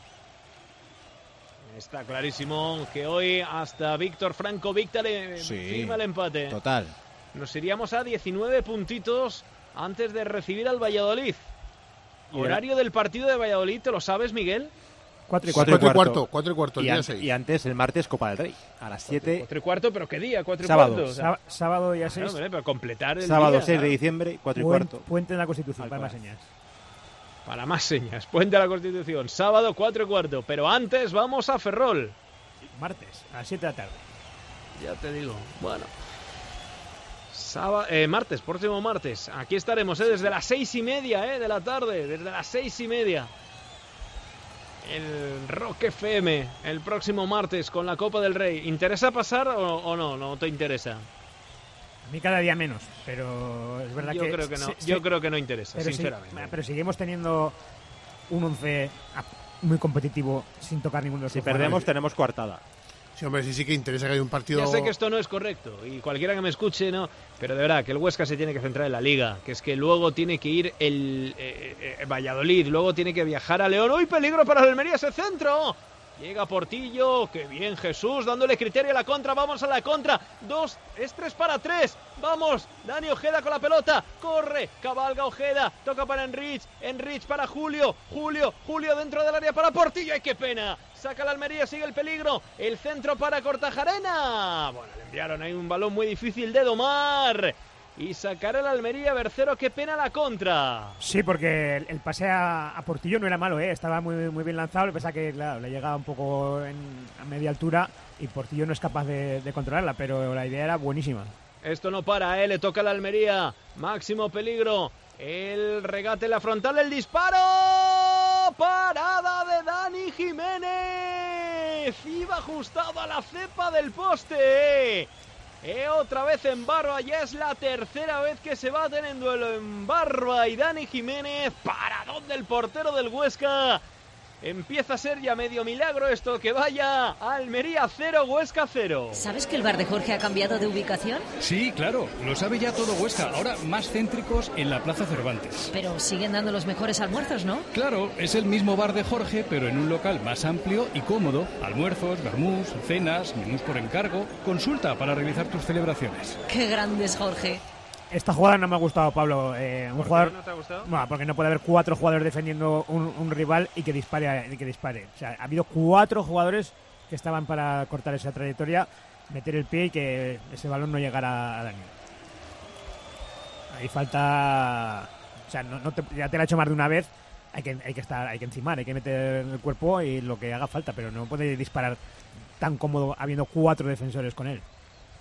Está clarísimo que hoy hasta Víctor Franco Víctor eh, Sí. firma el empate. Total. Nos iríamos a diecinueve puntitos antes de recibir al Valladolid. Horario del partido de Valladolid, ¿te lo sabes, Miguel? Cuatro y Cuatro cuatro. y Cuatro y cuarto. cuarto. Cuatro y cuarto, el Y, día an- seis. y antes, el martes, Copa del Rey. A las siete, Cuatro y cuarto, ¿pero qué día? Cuatro y Sábado. cuarto. O sea, Sá- Sábado día ah, seis. hombre, pero completar el sábado día, seis de ¿no? diciembre, cuatro y Puen- cuarto. Puente en la Constitución, Tal para más cual. señas. Para más señas. Puente a la Constitución. Sábado, cuatro y cuarto. Pero antes vamos a Ferrol. Martes, a las siete de la tarde. Ya te digo. Bueno. Sábado, eh, martes, próximo martes. Aquí estaremos, ¿eh? Desde las seis y media, ¿eh? De la tarde. Desde las seis y media. El Rock F M. El próximo martes con la Copa del Rey. ¿Interesa pasar o, o no? ¿No te interesa? A mí cada día menos, pero es verdad Yo que... creo que no. se- Yo se- creo que no interesa, pero, sí- sinceramente. pero seguimos teniendo un once a- muy competitivo sin tocar ninguno de los Si que juegan. perdemos, tenemos coartada. Sí, hombre, sí, sí que interesa que haya un partido. Ya sé que esto no es correcto y cualquiera que me escuche, no, pero de verdad que el Huesca se tiene que centrar en la Liga, que es que luego tiene que ir el eh, eh, Valladolid, luego tiene que viajar a León. ¡Uy, peligro para el Almería ese centro! Llega Portillo, qué bien Jesús, dándole criterio a la contra, vamos a la contra, dos, es tres para tres, vamos, Dani Ojeda con la pelota, corre, cabalga Ojeda, toca para Enrich, Enrich para Julio, Julio, Julio dentro del área para Portillo, ¡ay qué pena! Saca la Almería, sigue el peligro, el centro para Cortajarena, bueno, le enviaron ahí un balón muy difícil de domar. Y sacará el Almería, Bercero, qué pena la contra. Sí, porque el, el pase a, a Portillo no era malo, ¿eh? Estaba muy, muy bien lanzado, lo que pasa que claro, le llegaba un poco en, a media altura y Portillo no es capaz de, de controlarla, pero la idea era buenísima. Esto no para, ¿eh? Le toca a la Almería. Máximo peligro. El regate en la frontal, el disparo. Parada de Dani Jiménez. Iba ajustado a la cepa del poste. Eh, otra vez en Barba, ya es la tercera vez que se va teniendo el en Barba y Dani Jiménez. Paradón del portero del Huesca. Empieza a ser ya medio milagro esto, que vaya Almería cero, Huesca cero. ¿Sabes que el bar de Jorge ha cambiado de ubicación? Sí, claro, lo sabe ya todo Huesca, ahora más céntricos en la Plaza Cervantes. Pero siguen dando los mejores almuerzos, ¿no? Claro, es el mismo bar de Jorge, pero en un local más amplio y cómodo. Almuerzos, vermús, cenas, menús por encargo. Consulta para realizar tus celebraciones. ¡Qué grande es Jorge! Esta jugada no me ha gustado, Pablo. Eh, un ¿Por qué jugador, no te ha gustado? Bueno, porque no puede haber cuatro jugadores defendiendo un, un rival y que dispare, a- y que dispare. O sea, ha habido cuatro jugadores que estaban para cortar esa trayectoria, meter el pie y que ese balón no llegara a Dani. Ahí falta, o sea, no, no te- ya te lo ha hecho más de una vez. Hay que, hay que estar, hay que encimar, hay que meter el cuerpo y lo que haga falta, pero no puede disparar tan cómodo habiendo cuatro defensores con él.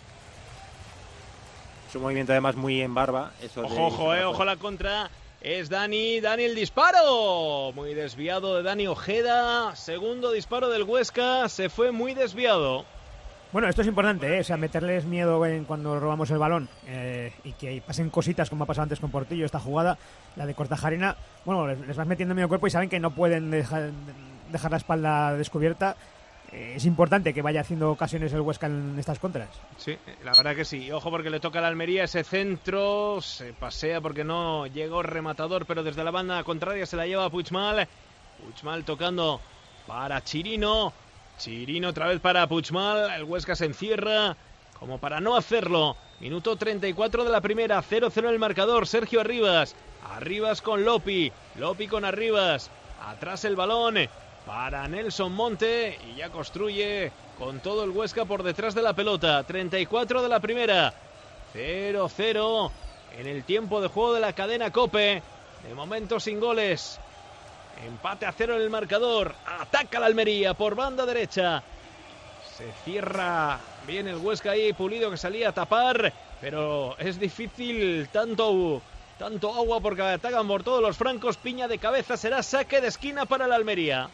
Es un movimiento además muy en barba. Eso de- Ojo, ojo, eh, ojo la contra. Es Dani, Dani el disparo. Muy desviado de Dani Ojeda. Segundo disparo del Huesca. Se fue muy desviado. Bueno, esto es importante, ¿eh? O sea, meterles miedo en cuando robamos el balón eh, y que pasen cositas como ha pasado antes con Portillo, esta jugada, la de Cortajarena. Bueno, les, les vas metiendo miedo al cuerpo y saben que no pueden dejar, dejar la espalda descubierta. Eh, es importante que vaya haciendo ocasiones el Huesca en estas contras. Sí, la verdad que sí. Ojo porque le toca a la Almería ese centro. Se pasea porque no llegó rematador, pero desde la banda contraria se la lleva Puigmal. Puigmal tocando para Chirino. Chirino otra vez para Puigmal. El Huesca se encierra como para no hacerlo. Minuto treinta y cuatro de la primera. cero cero en el marcador. Sergio Arribas. Arribas con Lopi. Lopi con Arribas. Atrás el balón para Nelson Monte. Y ya construye con todo el Huesca por detrás de la pelota. treinta y cuatro de la primera. cero cero en el tiempo de juego de la cadena COPE. De momento sin goles. Empate a cero en el marcador. Ataca la Almería por banda derecha. Se cierra bien el Huesca ahí. Pulido que salía a tapar. Pero es difícil tanto, tanto agua porque atacan por todos los francos. Piña de cabeza. Será saque de esquina para la Almería.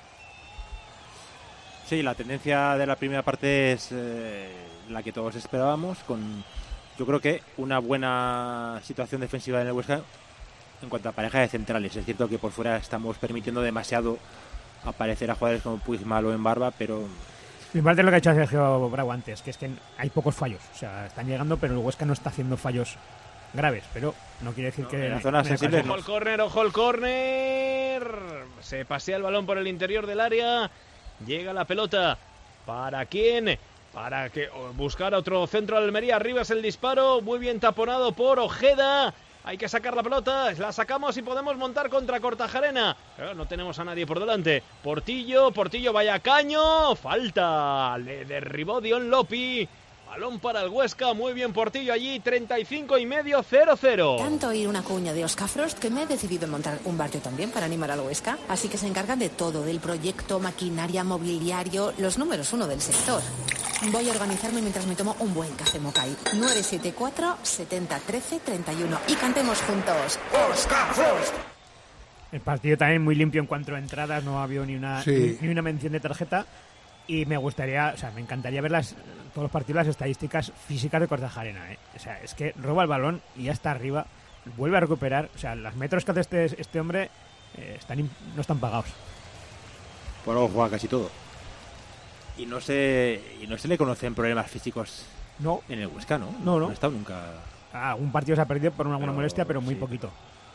Sí, la tendencia de la primera parte es eh, la que todos esperábamos. Con, yo creo que una buena situación defensiva en el Huesca. En cuanto a pareja de centrales, es cierto que por fuera estamos permitiendo demasiado aparecer a jugadores como Puigmal o en Barba, pero... Igual de lo que ha hecho Sergio Bravo antes, que es que hay pocos fallos. O sea, están llegando, pero el Huesca no está haciendo fallos graves, pero no quiere decir no, que... En la zona sensible... Ojo al córner, ojo al córner. Se pasea el balón por el interior del área. Llega la pelota. ¿Para quién? Para que buscar otro centro de Almería. Arriba es el disparo, muy bien taponado por Ojeda. Hay que sacar la pelota, la sacamos y podemos montar contra Kortajarena. Pero no tenemos a nadie por delante. Portillo, Portillo, vaya caño. Falta, le derribó Dion Lopi. Balón para el Huesca, muy bien Portillo allí, treinta y cinco y medio, cero cero. Tanto oír una cuña de Oscar Frost que me he decidido en montar un bar yo también para animar al Huesca. Así que se encargan de todo, del proyecto, maquinaria, mobiliario, los números uno del sector. Voy a organizarme mientras me tomo un buen café Mokai. nueve siete cuatro, setenta, trece, treinta y uno. Y cantemos juntos. Oscar Frost. El partido también muy limpio en cuanto a entradas, no ha habido ni una, sí. ni, ni una mención de tarjeta. Y me gustaría, o sea, me encantaría ver las, todos los partidos, las estadísticas físicas de Kortajarena, ¿eh? O sea, es que roba el balón y ya está arriba, vuelve a recuperar. O sea, los metros que hace este, este hombre eh, están, no están pagados. Por algo juega casi todo. Y no se, y no se le conocen problemas físicos no. en el Huesca, ¿no? No, no. No ha estado nunca. Ah, un partido se ha perdido por alguna pero, molestia, pero muy sí. poquito.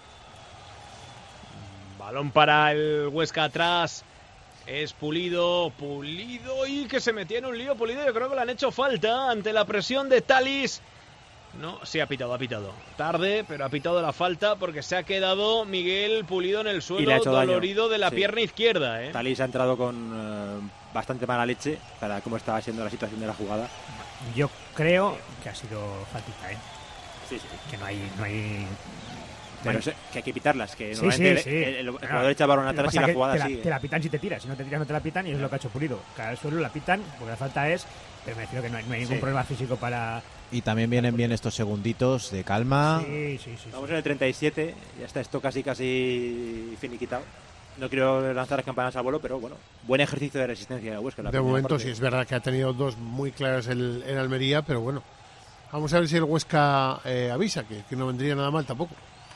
Balón para el Huesca atrás. Es Pulido, Pulido y que se metía en un lío Pulido. Yo creo que le han hecho falta ante la presión de Talis. No, sí ha pitado, ha pitado. Tarde, pero ha pitado la falta porque se ha quedado Miguel Pulido en el suelo dolorido daño. de la sí. pierna izquierda. ¿eh? Talis ha entrado con uh, bastante mala leche para cómo estaba siendo la situación de la jugada. Yo creo que ha sido faltita, ¿eh? Sí, sí. Que no hay... No hay... Bueno, bueno, que hay que pitarlas, que sí, normalmente sí, el, sí. el, el, el jugador echa el balón atrás y la jugada te la, sigue. Te la pitan si te tiras, si no te tiras no te la pitan y es lo que ha hecho Pulido. Cada suelo la pitan porque la falta es, pero me refiero que no hay, no hay ningún sí. problema físico para... Y también vienen bien estos segunditos de calma. Sí, sí, sí. Vamos sí. en el treinta y siete, ya está esto casi finiquitado. finiquitado. No quiero lanzar las campanas al vuelo, pero bueno, buen ejercicio de resistencia de Huesca. De momento parte. Sí, es verdad que ha tenido dos muy claras el, en Almería, pero bueno, vamos a ver si el Huesca eh, avisa, que, que no vendría nada mal tampoco.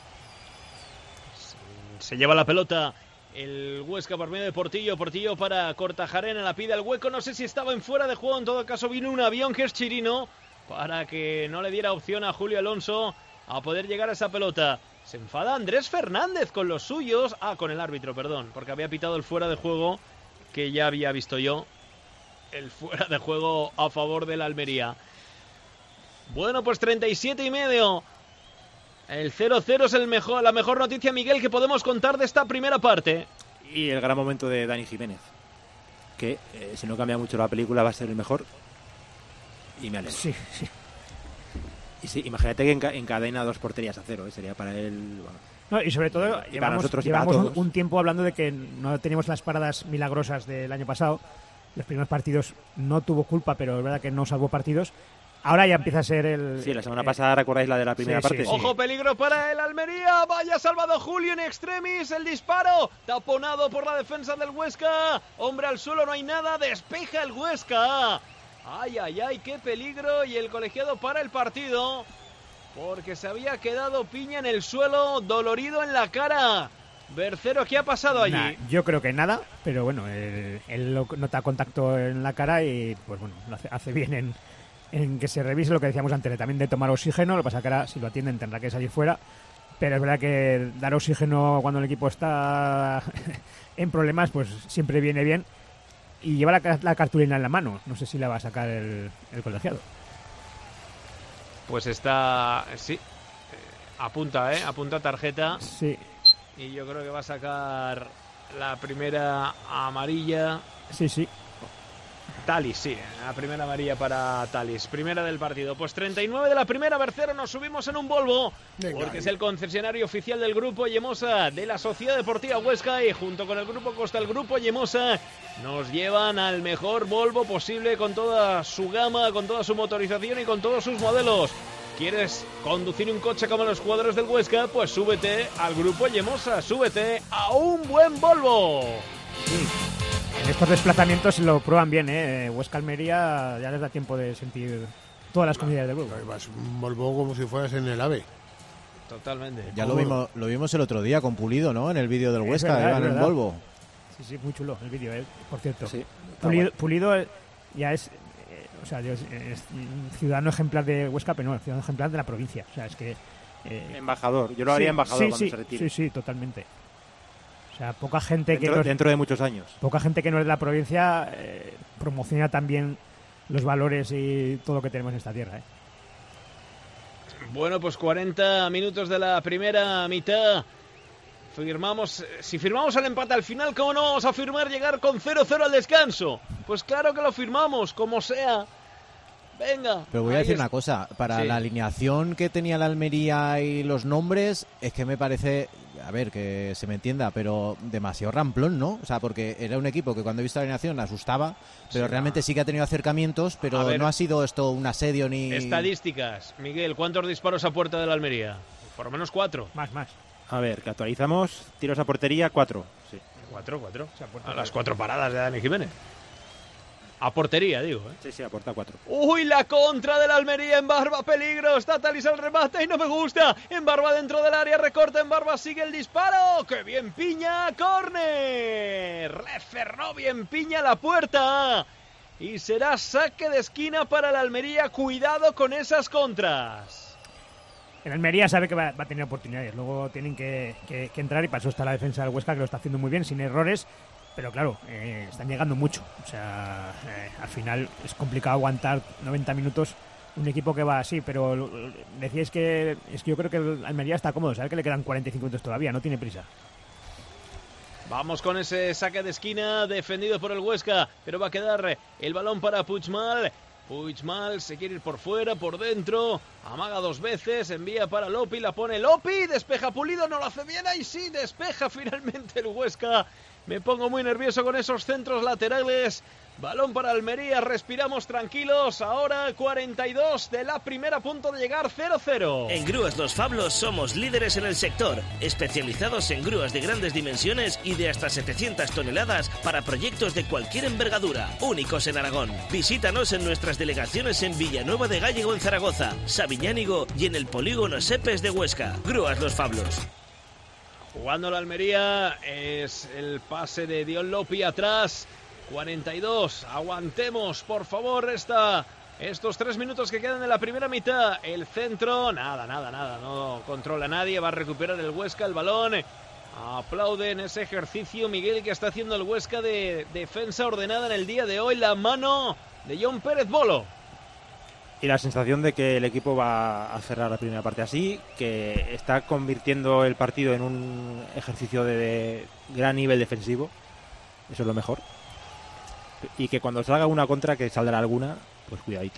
Se lleva la pelota el Huesca por medio de Portillo. Portillo para Kortajarena, la pide al hueco. No sé si estaba en fuera de juego. En todo caso vino un avión que es Chirino para que no le diera opción a Julio Alonso a poder llegar a esa pelota. Se enfada Andrés Fernández con los suyos. Ah, con el árbitro, perdón, porque había pitado el fuera de juego que ya había visto yo. El fuera de juego a favor de la Almería. Bueno, pues treinta y siete y medio. El cero cero es el mejor, la mejor noticia, Miguel, que podemos contar de esta primera parte. Y el gran momento de Dani Jiménez, que eh, si no cambia mucho la película va a ser el mejor. Y me alegro. Sí, sí. Y sí, imagínate que enca- encadena dos porterías a cero, ¿eh? Sería para él... Bueno. No, y sobre todo, y llevamos, nosotros y llevamos para un, un tiempo hablando de que no teníamos las paradas milagrosas del año pasado. Los primeros partidos no tuvo culpa, pero es verdad que no salvó partidos. Ahora ya empieza a ser el... Sí, la semana eh, pasada recordáis la de la primera sí, parte. Sí, sí. Ojo, peligro para el Almería. Vaya salvado Julio en extremis. El disparo taponado por la defensa del Huesca. Hombre al suelo, no hay nada. Despeja el Huesca. Ay, ay, ay, qué peligro. Y el colegiado para el partido porque se había quedado Piña en el suelo, dolorido en la cara. Bercero, ¿qué ha pasado allí? Nah, yo creo que nada, pero bueno, él, él nota contacto en la cara y pues bueno, lo hace, hace bien en... en que se revise lo que decíamos antes, también de tomar oxígeno. Lo que pasa que ahora, si lo atienden, tendrá que salir fuera. Pero es verdad que dar oxígeno cuando el equipo está en problemas, pues siempre viene bien. y lleva la, la cartulina en la mano. No sé si la va a sacar el, el colegiado. Pues está... sí. Apunta, ¿eh? Apunta tarjeta. Sí. Y yo creo que va a sacar la primera amarilla. Sí, sí. Talis, sí, la primera amarilla para Talis, primera del partido. Pues treinta y nueve de la primera, Bercero, nos subimos en un Volvo, Venga, porque ahí. es el concesionario oficial del Grupo Yemosa de la Sociedad Deportiva Huesca, y junto con el Grupo Costa, el Grupo Yemosa, nos llevan al mejor Volvo posible, con toda su gama, con toda su motorización y con todos sus modelos. ¿Quieres conducir un coche como los jugadores del Huesca? Pues súbete al Grupo Yemosa, súbete a un buen Volvo. Sí. En estos desplazamientos lo prueban bien, ¿eh? Huesca-Almería ya les da tiempo de sentir todas las comunidades del grupo. Vas un Volvo como si fueras en el AVE. Totalmente. Ya lo vimos, lo vimos el otro día con Pulido, ¿no? En el vídeo del Es Huesca, verdad, iban es en verdad. Volvo. Sí, sí, muy chulo el vídeo, ¿eh? Por cierto. Sí, Pulido, Pulido ya es, eh, o sea, es, es un ciudadano ejemplar de Huesca, pero no, ciudadano ejemplar de la provincia. O sea, es que... Eh, Embajador. Yo lo haría sí, embajador sí, cuando sí, se retire. Sí, sí, totalmente. O sea, poca gente Dentro, que no es, dentro de muchos años. poca gente que no es de la provincia eh, promociona también los valores y todo lo que tenemos en esta tierra, ¿eh? Bueno, pues cuarenta minutos de la primera mitad. Firmamos, si firmamos el empate al final, ¿cómo no vamos a firmar llegar con cero cero al descanso? Pues claro que lo firmamos, como sea. Venga. Pero voy a ahí decir es- una cosa, para Sí. la alineación que tenía la Almería y los nombres, es que me parece, a ver, que se me entienda, pero demasiado ramplón, ¿no? O sea, porque era un equipo que cuando he visto la alineación asustaba, pero Sí, realmente sí que ha tenido acercamientos, pero A ver. no ha sido esto un asedio ni... Estadísticas. Miguel, ¿cuántos disparos a puerta de la Almería? Por lo menos cuatro. Más, más. A ver, que actualizamos. Tiros a portería, cuatro. Sí. Cuatro, cuatro. O sea, puerta A fuera. las cuatro paradas de Dani Jiménez. A portería, digo, ¿eh? Sí, sí, aporta cuatro. Uy, la contra de la Almería en Barba, peligro, está Talis al remate y no me gusta. En Barba dentro del área, recorta en Barba, sigue el disparo. ¡Qué bien Piña! ¡Córner! Le cerró bien Piña la puerta. Y será saque de esquina para la Almería. Cuidado con esas contras. El Almería sabe que va, va a tener oportunidades, luego tienen que, que- que entrar y para eso está la defensa del Huesca, que lo está haciendo muy bien, sin errores, pero claro, eh, están llegando mucho. O sea, eh, al final es complicado aguantar noventa minutos un equipo que va así, pero lo- lo- decíais que es que yo creo que el Almería está cómodo, sabe que le quedan cuarenta y cinco minutos todavía, no tiene prisa. Vamos con ese saque de esquina defendido por el Huesca, pero va a quedar el balón para Puigmal. Puigmal se quiere ir por fuera, por dentro, amaga dos veces, envía para Lopi, la pone Lopi, despeja Pulido, no lo hace bien, ahí sí, despeja finalmente el Huesca. Me pongo muy nervioso con esos centros laterales. Balón para Almería, respiramos tranquilos. Ahora cuarenta y dos de la primera, a punto de llegar cero cero. En Grúas Los Fablos somos líderes en el sector, especializados en grúas de grandes dimensiones y de hasta setecientas toneladas para proyectos de cualquier envergadura, únicos en Aragón. Visítanos en nuestras delegaciones en Villanueva de Gállego en Zaragoza, Sabiñánigo y en el polígono Sepes de Huesca. Grúas Los Fablos. Jugando la Almería, es el pase de Dion Lopi atrás. cuarenta y dos, aguantemos por favor esta, estos tres minutos que quedan de la primera mitad. El centro, nada, nada, nada, no controla nadie, va a recuperar el Huesca el balón. Aplauden ese ejercicio Miguel que está haciendo el Huesca de defensa ordenada en el día de hoy. La mano de John Pérez Bolo. Y la sensación de que el equipo va a cerrar la primera parte así, que está convirtiendo el partido en un ejercicio de, de gran nivel defensivo. Eso es lo mejor. Y que cuando salga una contra, que saldrá alguna, pues cuidadito.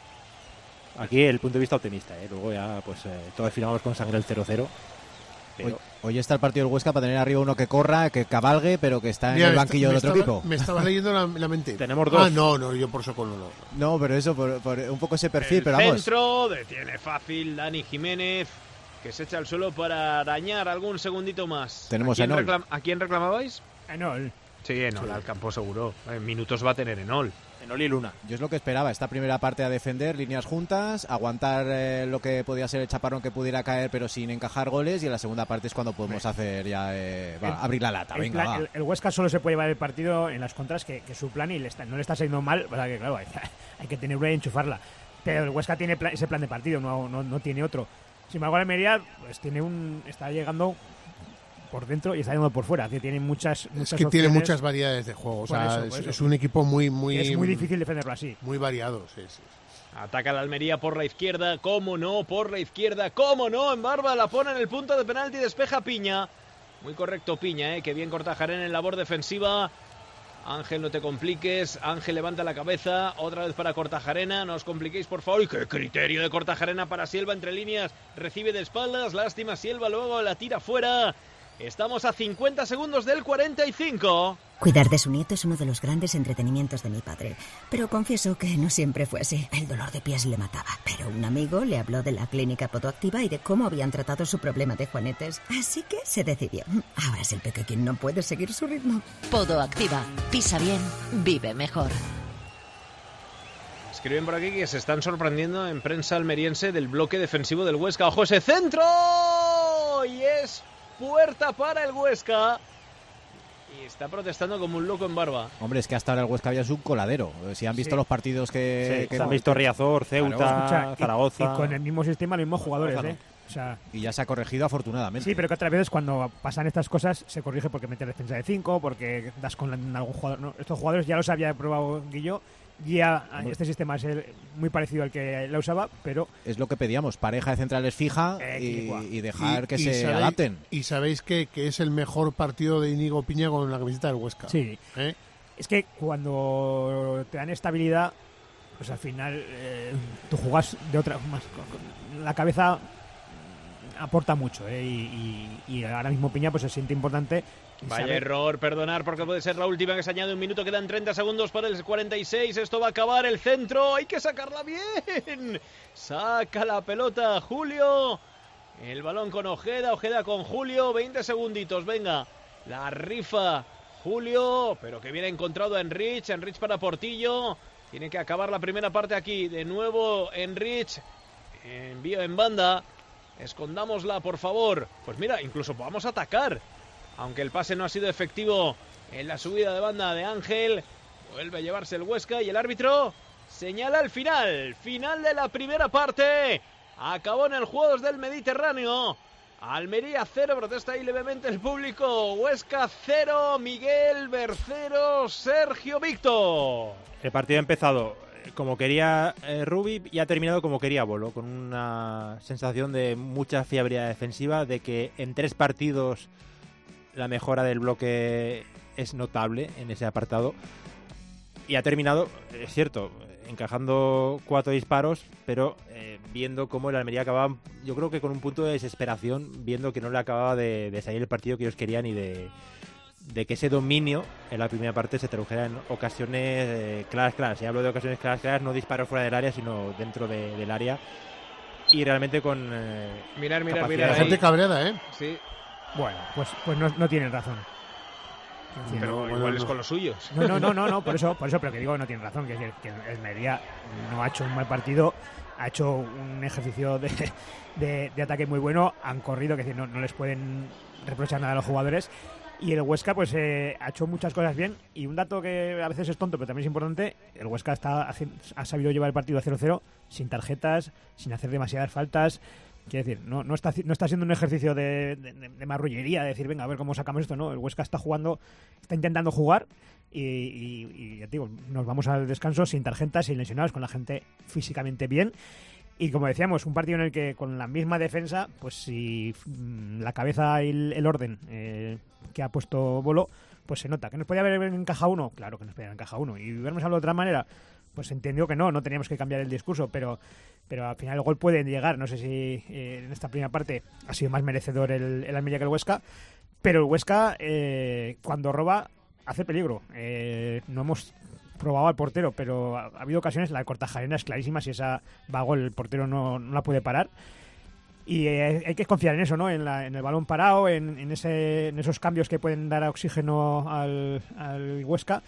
Aquí el punto de vista optimista, ¿eh? Luego ya pues eh, todos firmamos con sangre el cero cero. Pero... Hoy, hoy está el partido del Huesca para tener arriba uno que corra, que cabalgue, pero que está en Mira, el me banquillo esta- del me otro estaba- equipo. Me estabas leyendo la, la mente. Tenemos dos. Ah, no, no, yo por Socorro no. No, pero eso, por, por un poco ese perfil, El pero vamos. centro, detiene fácil Dani Jiménez, que se echa al suelo para arañar algún segundito más. Tenemos ¿A quién, a Enol. reclam- ¿A quién reclamabais? Enol. Sí, Enol, al campo seguro. En minutos va a tener Enol. Enol y Luna. Yo es lo que esperaba, esta primera parte a defender, líneas juntas, aguantar eh, lo que podía ser el chaparrón que pudiera caer, pero sin encajar goles, y en la segunda parte es cuando podemos hacer ya, eh, va, El- abrir la lata, El, venga, plan- va. el- el Huesca solo se puede llevar el partido en las contras, que, que su plan y le está, no le está saliendo mal, o sea que claro, hay, hay que tenerla y enchufarla. Pero el Huesca tiene pla- ese plan de partido, no, no, no tiene otro. Sin embargo, la Almería pues, tiene un, está llegando por dentro y está yendo por fuera, que tiene muchas, muchas es que opciones. tiene muchas variedades de juego, o sea, Eso, es, eso. es un equipo muy muy Es muy difícil defenderlo así. Muy variado, sí, sí. Ataca la Almería por la izquierda, cómo no, por la izquierda, cómo no, en Barba la pone en el punto de penalti, despeja Piña. Muy correcto Piña, eh, que bien Kortajarena en labor defensiva. Ángel, no te compliques. Ángel levanta la cabeza. Otra vez para Kortajarena. No os compliquéis, por favor. ¡Y qué criterio de Kortajarena para Sielva entre líneas! Recibe de espaldas. Lástima, Sielva luego la tira fuera. Estamos a cincuenta segundos del cuarenta y cinco. Cuidar de su nieto es uno de los grandes entretenimientos de mi padre. Pero confieso que no siempre fue así. El dolor de pies le mataba. Pero un amigo le habló de la clínica Podoactiva y de cómo habían tratado su problema de juanetes. Así que se decidió. Ahora es el peque quien no puede seguir su ritmo. Podoactiva. Pisa bien, vive mejor. Escriben por aquí que se están sorprendiendo en prensa almeriense del bloque defensivo del Huesca. ¡Ojo ese centro! Y es puerta para el Huesca. Y está protestando como un loco en Barba. Hombre, es que hasta ahora el Huesca había sido un coladero. Si han visto sí. los partidos que... Sí, que se han visto Riazor, Ceuta, claro. Escucha, Zaragoza... Y, y con el mismo sistema, los mismos jugadores, ¿eh? O sea, y ya se ha corregido afortunadamente. Sí, pero que otras veces cuando pasan estas cosas se corrige porque metes defensa de cinco, porque das con algún jugador. No, estos jugadores ya los había probado Guillo. Ya este sistema es el, muy parecido al que la usaba, pero... Es lo que pedíamos, pareja de centrales fija eh, y, y dejar y, que y se sabéis, adapten. Y sabéis que, que es el mejor partido de Íñigo Piña con la camiseta del Huesca. Sí. ¿Eh? Es que cuando te dan estabilidad, pues al final eh, tú jugas de otra... más la cabeza aporta mucho, ¿eh? y, y, y ahora mismo Piña pues se siente importante. Vaya sabe... error, perdonar, porque puede ser la última que se añade un minuto, quedan treinta segundos para el cuarenta y seis, esto va a acabar, el centro, hay que sacarla bien, saca la pelota Julio, el balón con Ojeda, Ojeda con Julio, veinte segunditos, venga, la rifa Julio, pero que viene encontrado a Enrich, Enrich para Portillo, tiene que acabar la primera parte aquí, de nuevo Enrich, envío en banda, escondámosla por favor, pues mira, incluso podamos atacar. Aunque el pase no ha sido efectivo en la subida de banda de Ángel. Vuelve a llevarse el Huesca y el árbitro señala el final. Final de la primera parte. Acabó en el Juegos del Mediterráneo. Almería cero, protesta ahí levemente el público. Huesca cero, Miguel Bercero, Sergio Víctor. El partido ha empezado como quería eh, Rubi y ha terminado como quería Bolo, con una sensación de mucha fiabilidad defensiva, de que en tres partidos la mejora del bloque es notable en ese apartado. Y ha terminado, es cierto, encajando cuatro disparos, pero eh, viendo cómo el Almería acababa, yo creo que con un punto de desesperación, viendo que no le acababa de, de salir el partido que ellos querían y de, de que ese dominio en la primera parte se tradujera en ocasiones eh, claras, claras. Y hablo de ocasiones claras, claras, no disparos fuera del área, sino dentro de, del área. Y realmente con eh, mirar, mirar, mirar. La gente cabreada, ¿eh? Sí. Bueno, pues, pues no, no tienen razón. Pero no, igual bueno, es no. con los suyos. No, no, no, no, no, por eso, por eso, pero que digo que no tienen razón, que es que el Almería no ha hecho un mal partido, ha hecho un ejercicio de, de, de ataque muy bueno, han corrido, que decir, no, no les pueden reprochar nada a los jugadores. Y el Huesca pues eh, ha hecho muchas cosas bien. Y un dato que a veces es tonto, pero también es importante: el Huesca está, ha sabido llevar el partido a cero cero, sin tarjetas, sin hacer demasiadas faltas. Quiero decir, no, no, está, no está siendo un ejercicio de, de, de marrullería, de decir, venga, a ver cómo sacamos esto, ¿no? El Huesca está jugando, está intentando jugar y, y, y ya te digo, nos vamos al descanso sin tarjetas, sin lesionados, con la gente físicamente bien. Y como decíamos, un partido en el que con la misma defensa, pues si mmm, la cabeza y el, el orden eh, que ha puesto Bolo, pues se nota. ¿Que nos podía haber encajado uno? Claro que nos podía haber encajado uno. Y vernos hablado de otra manera, pues entendió que no, no teníamos que cambiar el discurso, pero, pero al final el gol puede llegar. No sé si eh, en esta primera parte ha sido más merecedor el, el Almería que el Huesca, pero el Huesca eh, cuando roba hace peligro. Eh, no hemos probado al portero, pero ha, ha habido ocasiones, la de Kortajarena es clarísima, si esa va a gol el portero no, no la puede parar. Y eh, hay que confiar en eso, ¿no? En, la, en el balón parado, en, en, ese, en esos cambios que pueden dar oxígeno al, al Huesca.